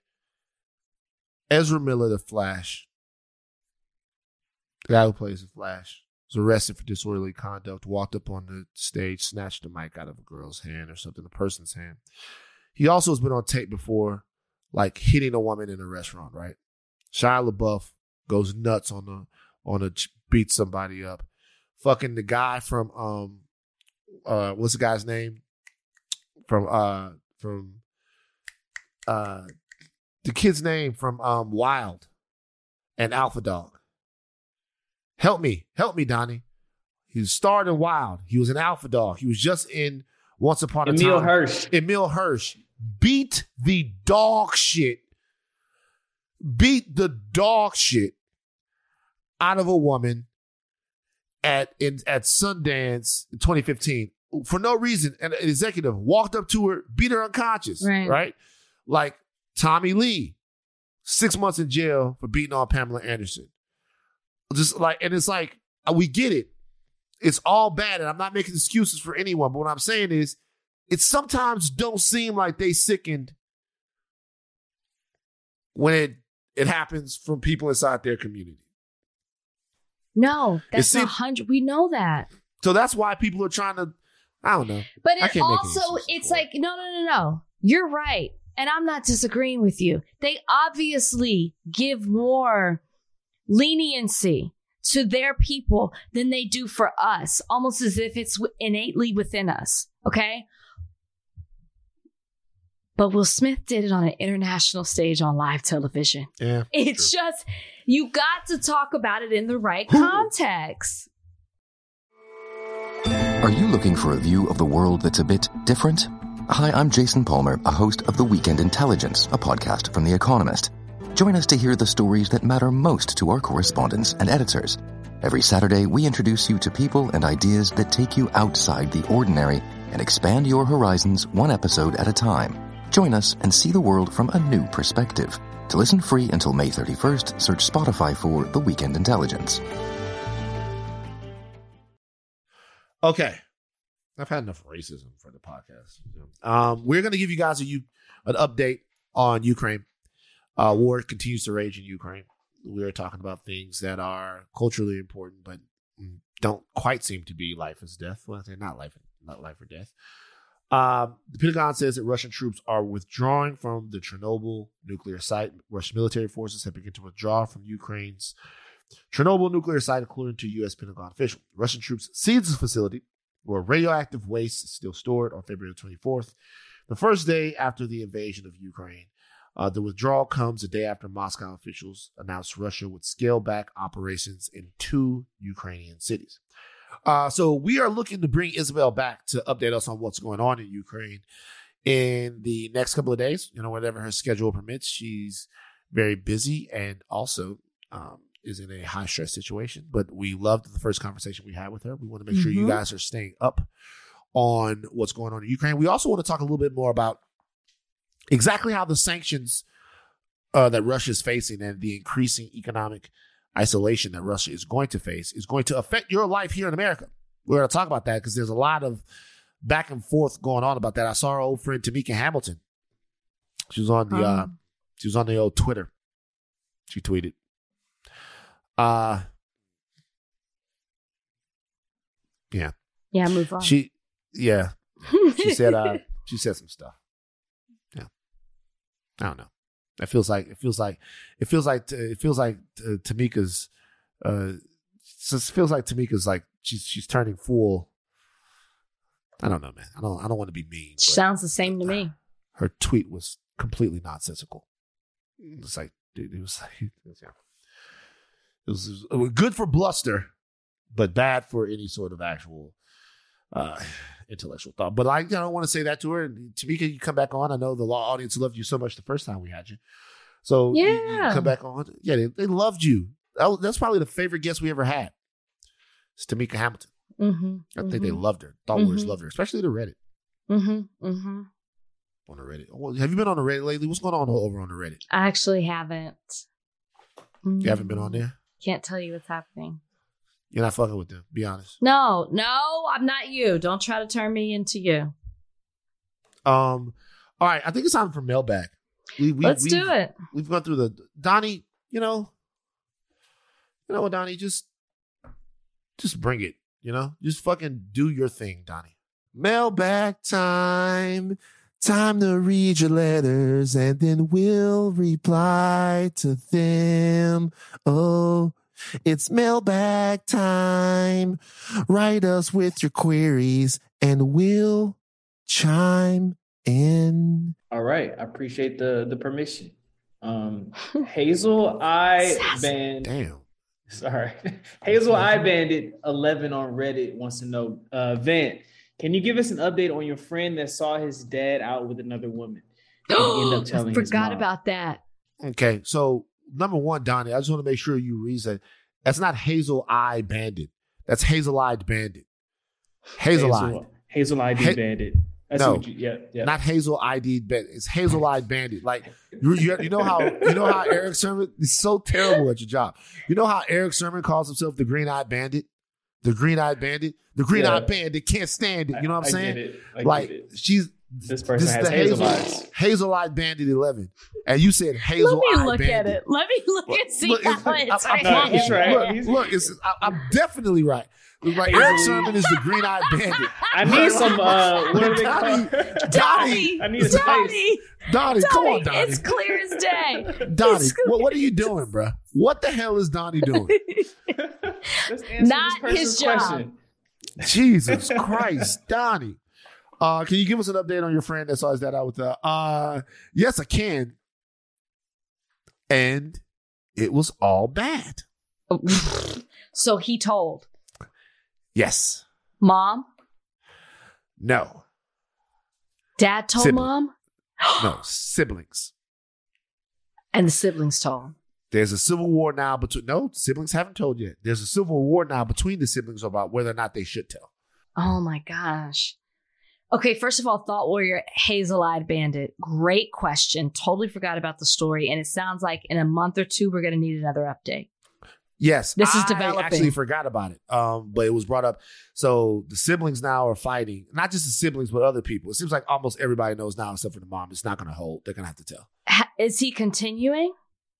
Ezra Miller, the Flash, the guy who plays the Flash, was arrested for disorderly conduct, walked up on the stage, snatched the mic out of a girl's hand or something, a person's hand. He also has been on tape before, like hitting a woman in a restaurant, right? Shia LaBeouf goes nuts on beats somebody up. Fucking the guy from, what's the guy's name? From the kid's name from Wild and Alpha Dog. Help me, Donnie. He starred in Wild. He was an Alpha Dog. He was just in Once Upon a Time. Emil Hirsch. Beat the dog shit out of a woman at Sundance in 2015 for no reason. And an executive walked up to her, beat her unconscious. Right? Like Tommy Lee, 6 months in jail for beating on Pamela Anderson. And it's like, we get it. It's all bad, and I'm not making excuses for anyone, but what I'm saying is, it sometimes don't seem like they sickened when it happens from people inside their community. No, that's 100. We know that. So that's why people are trying to, I don't know. But it also, it's like, no. You're right. And I'm not disagreeing with you. They obviously give more leniency to their people than they do for us, almost as if it's innately within us. Okay? But Will Smith did it on an international stage on live television. Yeah. It's just, you got to talk about it in the right context. Are you looking for a view of the world that's a bit different? Hi, I'm Jason Palmer, a host of The Weekend Intelligence, a podcast from The Economist. Join us to hear the stories that matter most to our correspondents and editors. Every Saturday, we introduce you to people and ideas that take you outside the ordinary and expand your horizons one episode at a time. Join us and see the world from a new perspective. To listen free until May 31st, search Spotify for The Weekend Intelligence. Okay. I've had enough racism for the podcast. We're going to give you guys an update on Ukraine. War continues to rage in Ukraine. We're talking about things that are culturally important, but don't quite seem to be life or death. Well, they're not life or death. The Pentagon says that Russian troops are withdrawing from the Chernobyl nuclear site. Russian military forces have begun to withdraw from Ukraine's Chernobyl nuclear site, according to U.S. Pentagon official. Russian troops seized the facility where radioactive waste is still stored on February 24th, the first day after the invasion of Ukraine. The withdrawal comes a day after Moscow officials announced Russia would scale back operations in 2 Ukrainian cities. So we are looking to bring Isabel back to update us on what's going on in Ukraine in the next couple of days. Whenever her schedule permits. She's very busy and also is in a high stress situation. But we loved the first conversation we had with her. We want to make sure you guys are staying up on what's going on in Ukraine. We also want to talk a little bit more about exactly how the sanctions that Russia is facing and the increasing economic isolation that Russia is going to face is going to affect your life here in America. We're going to talk about that because there's a lot of back and forth going on about that. I saw our old friend Tamika Hamilton. She was on the old Twitter. She tweeted. Yeah. Yeah, move on. She said some stuff. Yeah. I don't know. It feels like Tamika's like she's turning full. I don't know, man. I don't want to be mean. Sounds the same to me. Her tweet was completely nonsensical. It's like, dude, it was good for bluster, but bad for any sort of actual intellectual thought. But I don't want to say that to her. Tamika, you come back on. I know the law audience loved you so much the first time we had you. So you come back on. Yeah, they loved you. That's probably the favorite guest we ever had. It's Tamika Hamilton. I think they loved her. Thought Warriors loved her, especially the Reddit. On the Reddit. Well, have you been on the Reddit lately? What's going on over on the Reddit? I actually haven't. You haven't been on there? Can't tell you what's happening. You're not fucking with them, be honest. No, I'm not you. Don't try to turn me into you. All right, I think it's time for mailbag. Let's do it. We've gone through the Donnie. You know what, Donnie? Just bring it. Just fucking do your thing, Donnie. Mailbag time. Time to read your letters, and then we'll reply to them. Oh, it's mailbag time. Write us with your queries, and we'll chime in. All right. I appreciate the permission. Hazel I Band. Damn. Sorry. Hazel I Bandit 11 on Reddit wants to know, Vant, can you give us an update on your friend that saw his dad out with another woman? I forgot about that. Okay, so number one, Donnie, I just want to make sure you read that. That's not Hazel I Bandit. That's Hazel-eyed Bandit. Hazel-eyed. Hazel-eyed Bandit. Not Hazel-eyed Bandit. It's Hazel-eyed Bandit. Like you know how Eric Sermon is so terrible at your job. You know how Eric Sermon calls himself the Green-eyed Bandit? The Green-eyed Bandit? The Green-eyed Bandit can't stand it. You know what I'm saying? This person has hazel eyes. Hazel-eyed Bandit 11. And you said Hazel-eyed Bandit. Let me look at it. Let me look and see how it's right. He's right. Look, I'm definitely right. Right, Eric Sermon is the Green-eyed Bandit. I need some, what are they called? Donnie, I need a space. Donnie, come on, Donnie. It's clear as day. Donnie, what are you doing, bro? What the hell is Donnie doing? Not his job. Jesus Christ, Donnie. Can you give us an update on your friend that saw his dad out with yes, I can. And it was all bad. So he told. Yes. Mom? No. Dad told Mom? No, siblings. And the siblings told. There's a civil war now between. No, the siblings haven't told yet. There's a civil war now between the siblings about whether or not they should tell. Oh my gosh. Okay, first of all, Thought Warrior, Hazel-Eyed Bandit. Great question. Totally forgot about the story. And it sounds like in a month or two, we're going to need another update. Yes. This is I developing. actually forgot about it. But it was brought up. So the siblings now are fighting. Not just the siblings, but other people. It seems like almost everybody knows now except for the mom. It's not going to hold. They're going to have to tell. Is he continuing?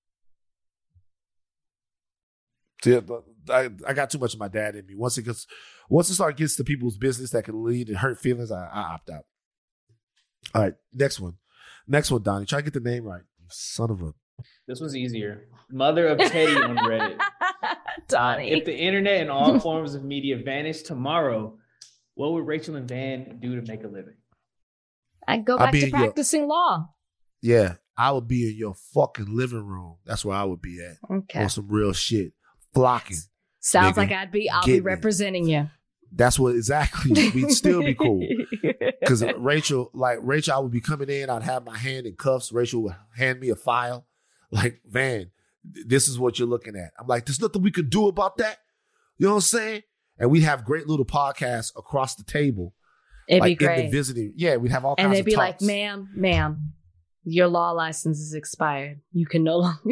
See, I got too much of my dad in me. Once it gets to people's business that can lead and hurt feelings, I opt out. All right, next one, Donnie. Try to get the name right. You son of a. This was easier. Mother of Teddy on Reddit. Donnie. If the internet and all forms of media vanished tomorrow, what would Rachel and Van do to make a living? I'd go back to practicing law. Yeah, I would be in your fucking living room. That's where I would be at. Okay. On some real shit. Flocking. Sounds nigga. like I'll be representing you. That's what exactly. We'd still be cool. Because Rachel, I would be coming in. I'd have my hand in cuffs. Rachel would hand me a file. Like, Van, this is what you're looking at. I'm like, there's nothing we could do about that. You know what I'm saying? And we'd have great little podcasts across the table. It'd be great. In the visiting. Yeah, we'd have all kinds of And they'd be talks. like, ma'am, your law license is expired. You can no longer.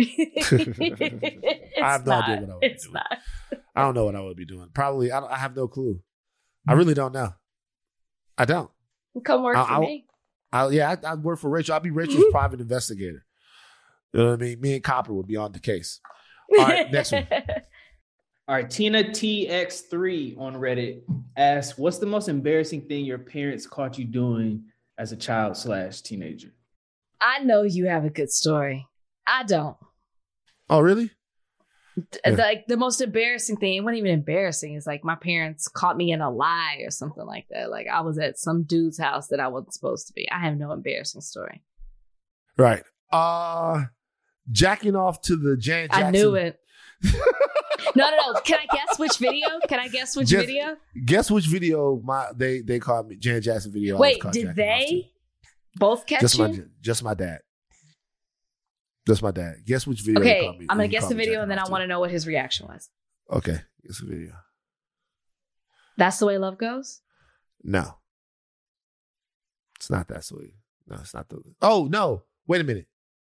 I have no idea what I would be doing. I don't know what I would be doing. Probably, I have no clue. I really don't know. I don't. Come work for me. I'd work for Rachel. I'd be Rachel's private investigator. You know what I mean? Me and Copper would be on the case. All right, next one. All right, Tina TX3 on Reddit asks, what's the most embarrassing thing your parents caught you doing as a child/teenager? I know you have a good story. I don't. Oh, really? Like the most embarrassing thing, it wasn't even embarrassing. It's like my parents caught me in a lie or something like that. Like I was at some dude's house that I wasn't supposed to be. I have no embarrassing story. Right. Jacking off to the Janet Jackson. I knew it. No. Can I guess which video? Guess which video they called me Janet Jackson video. Wait, did they both catch you? Just my dad. Just my dad. Guess which video they called me. I'm going to guess the video and then I want to know what his reaction was. Okay. Guess the video. That's the Way Love Goes? No. It's not that sweet. No, it's not the. Oh, no. Wait a minute.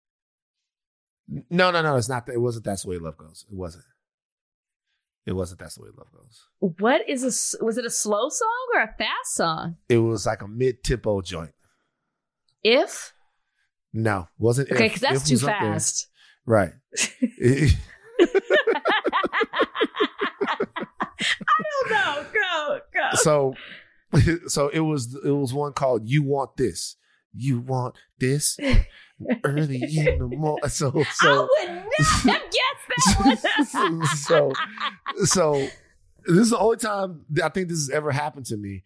No. It's not that. It wasn't That's the Way Love Goes. It wasn't. It wasn't That's the Way Love Goes. What is was it a slow song or a fast song? It was like a mid-tempo joint. If? No, wasn't. Okay, because that's too fast. Right. I don't know. Go. So it was one called "You Want This." You want this early in the morning. So I would not have guessed that one. so this is the only time I think this has ever happened to me.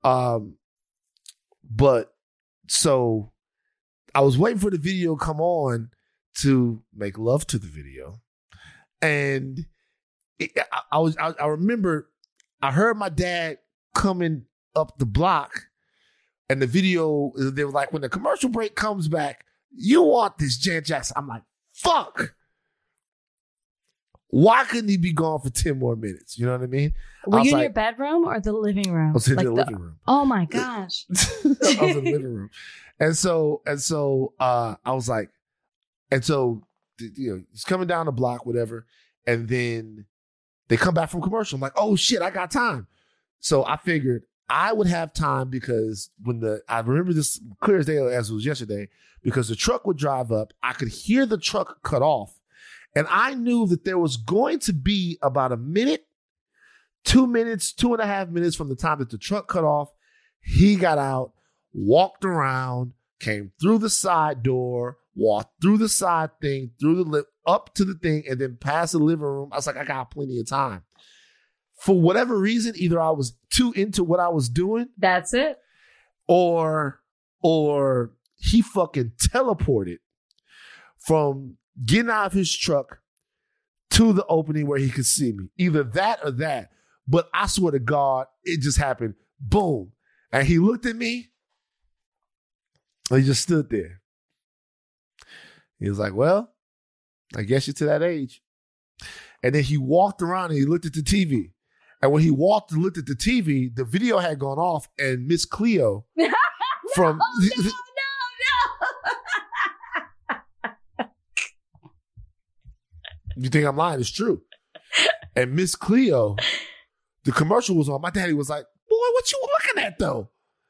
But so I was waiting for the video to come on to make love to the video, and I remember I heard my dad coming up the block. And the video, they were like, when the commercial break comes back, you want this, Janet Jackson. I'm like, fuck. Why couldn't he be gone for 10 more minutes? You know what I mean? Were you in your bedroom or the living room? I was in the living room. Oh my gosh. I was in the living room. And so I was like, he's coming down the block, whatever. And then they come back from commercial. I'm like, oh shit, I got time. So I figured, I would have time because I remember this clear as day as it was yesterday, because the truck would drive up. I could hear the truck cut off. And I knew that there was going to be about a minute, 2 minutes, 2.5 minutes from the time that the truck cut off. He got out, walked around, came through the side door, walked through the side thing, through the lift, up to the thing, and then past the living room. I was like, I got plenty of time. For whatever reason, either I was too into what I was doing. That's it. Or he fucking teleported from getting out of his truck to the opening where he could see me. Either that or that. But I swear to God, it just happened. Boom. And he looked at me. And he just stood there. He was like, well, I guess you're to that age. And then he walked around and he looked at the TV. And when he walked and looked at the TV, the video had gone off, and Miss Cleo from No. You think I'm lying? It's true. And Miss Cleo, the commercial was on. My daddy was like, "Boy, what you looking at though?"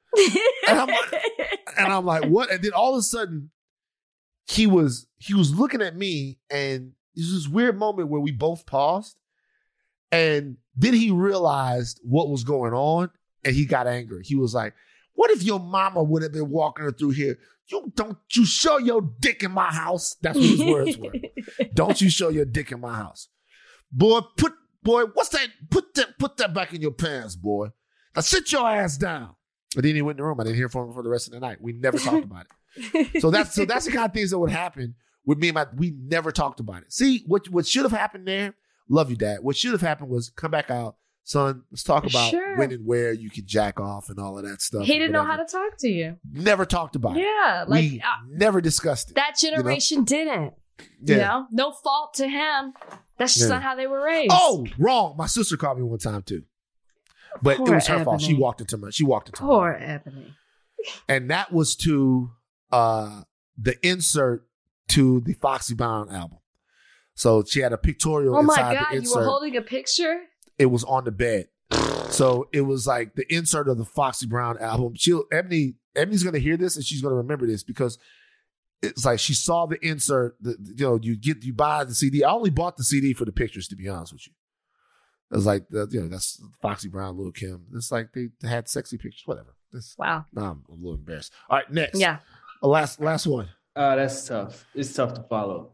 And I'm like, what? And then all of a sudden, he was looking at me, and it was this weird moment where we both paused, and then he realized what was going on, and he got angry. He was like, "What if your mama would have been walking her through here? Don't you show your dick in my house?" That's what his words were. "Don't you show your dick in my house, boy? What's that? Put that back in your pants, boy. Now sit your ass down." But then he went in the room. I didn't hear from him for the rest of the night. We never talked about it. So that's the kind of things that would happen with me and we never talked about it. See, what should have happened there, love you, Dad. What should have happened was come back out, son, let's talk about when and where you can jack off and all of that stuff. He didn't know how to talk to you. Never talked about it. Yeah. Like we never discussed it. That generation didn't. Yeah. You know? No fault to him. That's just not how they were raised. Oh, wrong. My sister called me one time too. But Poor it was her Ebony. fault. She walked into my Poor Ebony. And that was to the insert to the Foxy Brown album. So she had a pictorial Oh my inside God, the insert. you were holding a picture? It was on the bed. So it was like the insert of the Foxy Brown album. Ebony's going to hear this and she's going to remember this because it's like she saw the insert. You buy the CD. I only bought the CD for the pictures, to be honest with you. It was like, that's Foxy Brown, Lil' Kim. It's like they had sexy pictures, whatever. Wow. I'm a little embarrassed. All right, next. Yeah. Last one. That's tough. It's tough to follow.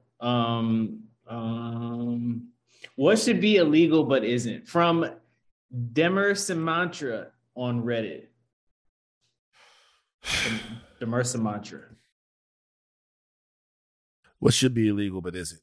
What should be illegal but isn't? From Demer Simantra on Reddit. Demer Simantra. What should be illegal but isn't?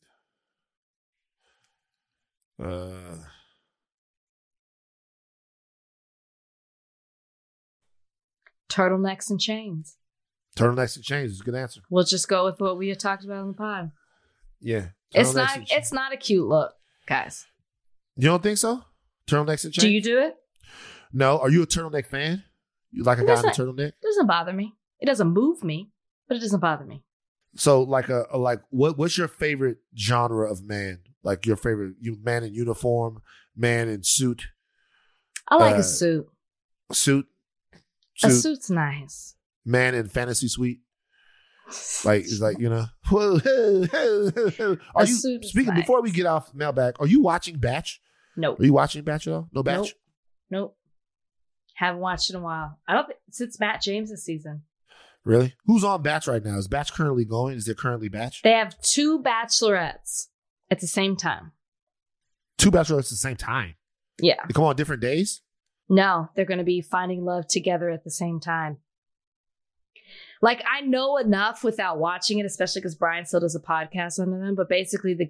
Turtlenecks and chains. Turtlenecks and chains is a good answer. We'll just go with what we had talked about on the pod. Yeah. It's not a cute look, guys. You don't think so? Turtlenecks and chains? Do you do it? No. Are you a turtleneck fan? You like a guy in a turtleneck? It doesn't bother me. It doesn't move me, but it doesn't bother me. So what's your favorite genre of man? Like your favorite man in uniform, man in suit? I like a suit. Suit? A suit's nice. Man in fantasy suite? Are you speaking before we get off mailbag, are you watching Batch? Nope. Are you watching Batch at all? No Batch? Nope. Haven't watched it in a while. I don't think since Matt James' season. Really? Who's on Batch right now? Is Batch currently going? Is there currently Batch? They have 2 bachelorettes at the same time. 2 bachelorettes at the same time? Yeah. They come on different days? No, they're going to be finding love together at the same time. Like, I know enough without watching it, especially because Brian still does a podcast under them. But basically, this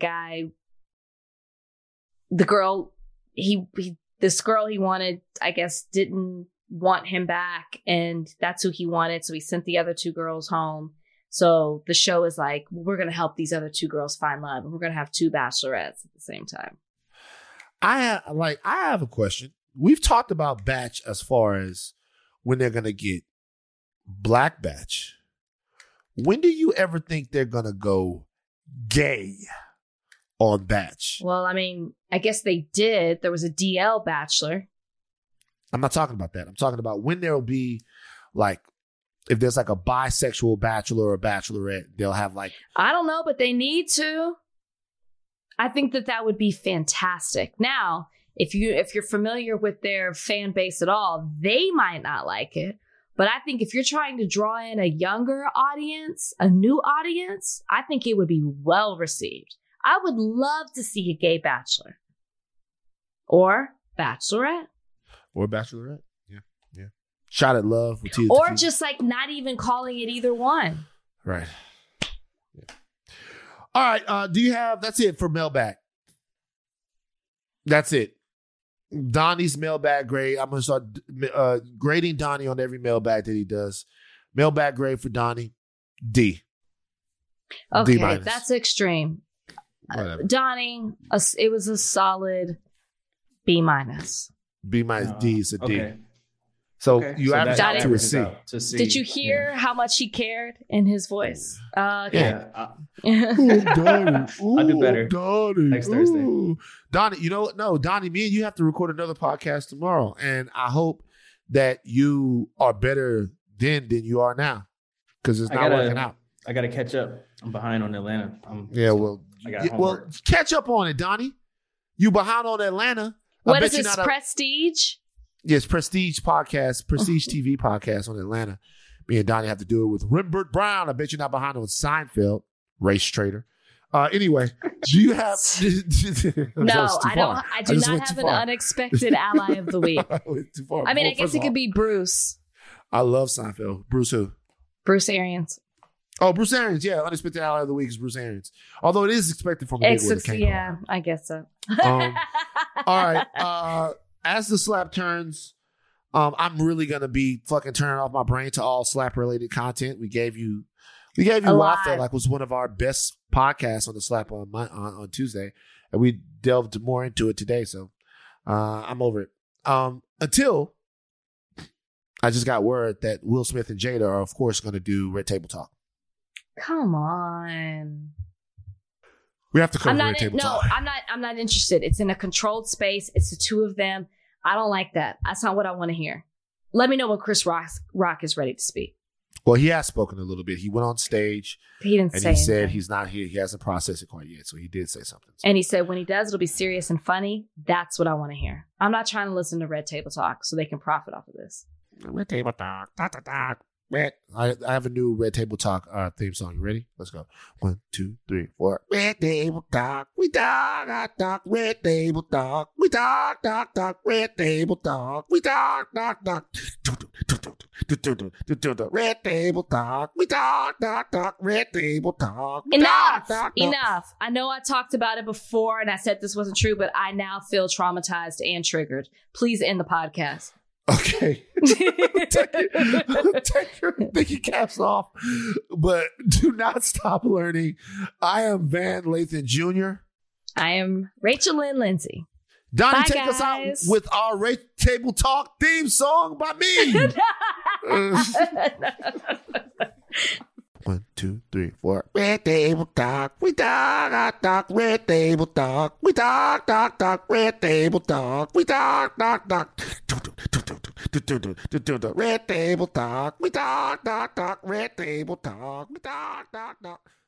girl he wanted, I guess, didn't want him back. And that's who he wanted. So he sent the other 2 girls home. So the show is like, we're going to help these other 2 girls find love. And we're going to have 2 bachelorettes at the same time. I have a question. We've talked about Batch as far as when they're going to get Black Batch. When do you ever think they're going to go gay on Batch? Well, I mean, I guess they did. There was a DL Bachelor. I'm not talking about that. I'm talking about when there'll be like, if there's like a bisexual bachelor or bachelorette, they'll have like... I don't know, but they need to. I think that would be fantastic. Now, if you're familiar with their fan base at all, they might not like it. But I think if you're trying to draw in a younger audience, a new audience, I think it would be well received. I would love to see a gay bachelor. Or bachelorette. Or bachelorette. Yeah. Shot at love with Tia Or Tequila. just like not even calling it either one. Right. Yeah. All right. That's it for mailbag. That's it. Donnie's mailbag grade. I'm going to start grading Donnie on every mailbag that he does. Mailbag grade for Donnie, D. Okay, D-. that's extreme. Whatever. Donnie, it was a solid B minus. B minus D is a D. Okay. So Okay. you So average that out to a averages C. out to C. Did you hear how much he cared in his voice? Okay. Yeah. Ooh, Donnie. I'll do better Donnie. next Thursday. Ooh. Donnie, you know what? No, Donnie, me and you have to record another podcast tomorrow. And I hope that you are better then than you are now. Because it's not working out. I got to catch up. I'm behind on Atlanta. I got well, catch up on it, Donnie. You behind on Atlanta. What is this, Prestige? Yes, Prestige podcast, Prestige TV podcast on Atlanta. Me and Donnie have to do it with Rembert Brown. I bet you're not behind on Seinfeld, race trader. Anyway, do you have? No, I don't. I do not have an unexpected ally of the week. Too far. I mean, I guess it could be Bruce. I love Seinfeld. Bruce who? Bruce Arians. Oh, Bruce Arians. Yeah, unexpected ally of the week is Bruce Arians. Although it is expected from a big yeah, I guess so. All right. As the slap turns, I'm really gonna be fucking turning off my brain to all slap related content. We gave you what I felt like was one of our best podcasts on the slap on Tuesday, and we delved more into it today. So I'm over it. Until I just got word that Will Smith and Jada are of course going to do Red Table Talk. Come on. We have to cover Red Table Talk. No, I'm not interested. It's in a controlled space. It's the two of them. I don't like that. That's not what I want to hear. Let me know when Chris Rock is ready to speak. Well, he has spoken a little bit. He went on stage. He didn't say anything. Said he's not here. He hasn't processed it quite yet. So he did say something. And he said when he does, it'll be serious and funny. That's what I want to hear. I'm not trying to listen to Red Table Talk so they can profit off of this. Red Table Talk. I have a new Red Table Talk theme song. You ready? Let's go. 1, 2, 3, 4. Red Table Talk. We talk. Red Table Talk. We talk. Red Table Talk. We talk. Red Table Talk. We talk. Red Table Talk. Enough. I know I talked about it before and I said this wasn't true, but I now feel traumatized and triggered. Please end the podcast. Okay. take your thinking caps off, but do not stop learning. I am Van Lathan Jr. I am Rachel Lynn Lindsay. Donnie, Bye, take guys. us out with our Red Table Talk theme song by me. 1, 2, 3, 4. Red Table Talk. We talk. Red Table Talk. We talk. Red Table Talk. We talk. Red Table Talk. We talk. Red Table Talk. We talk.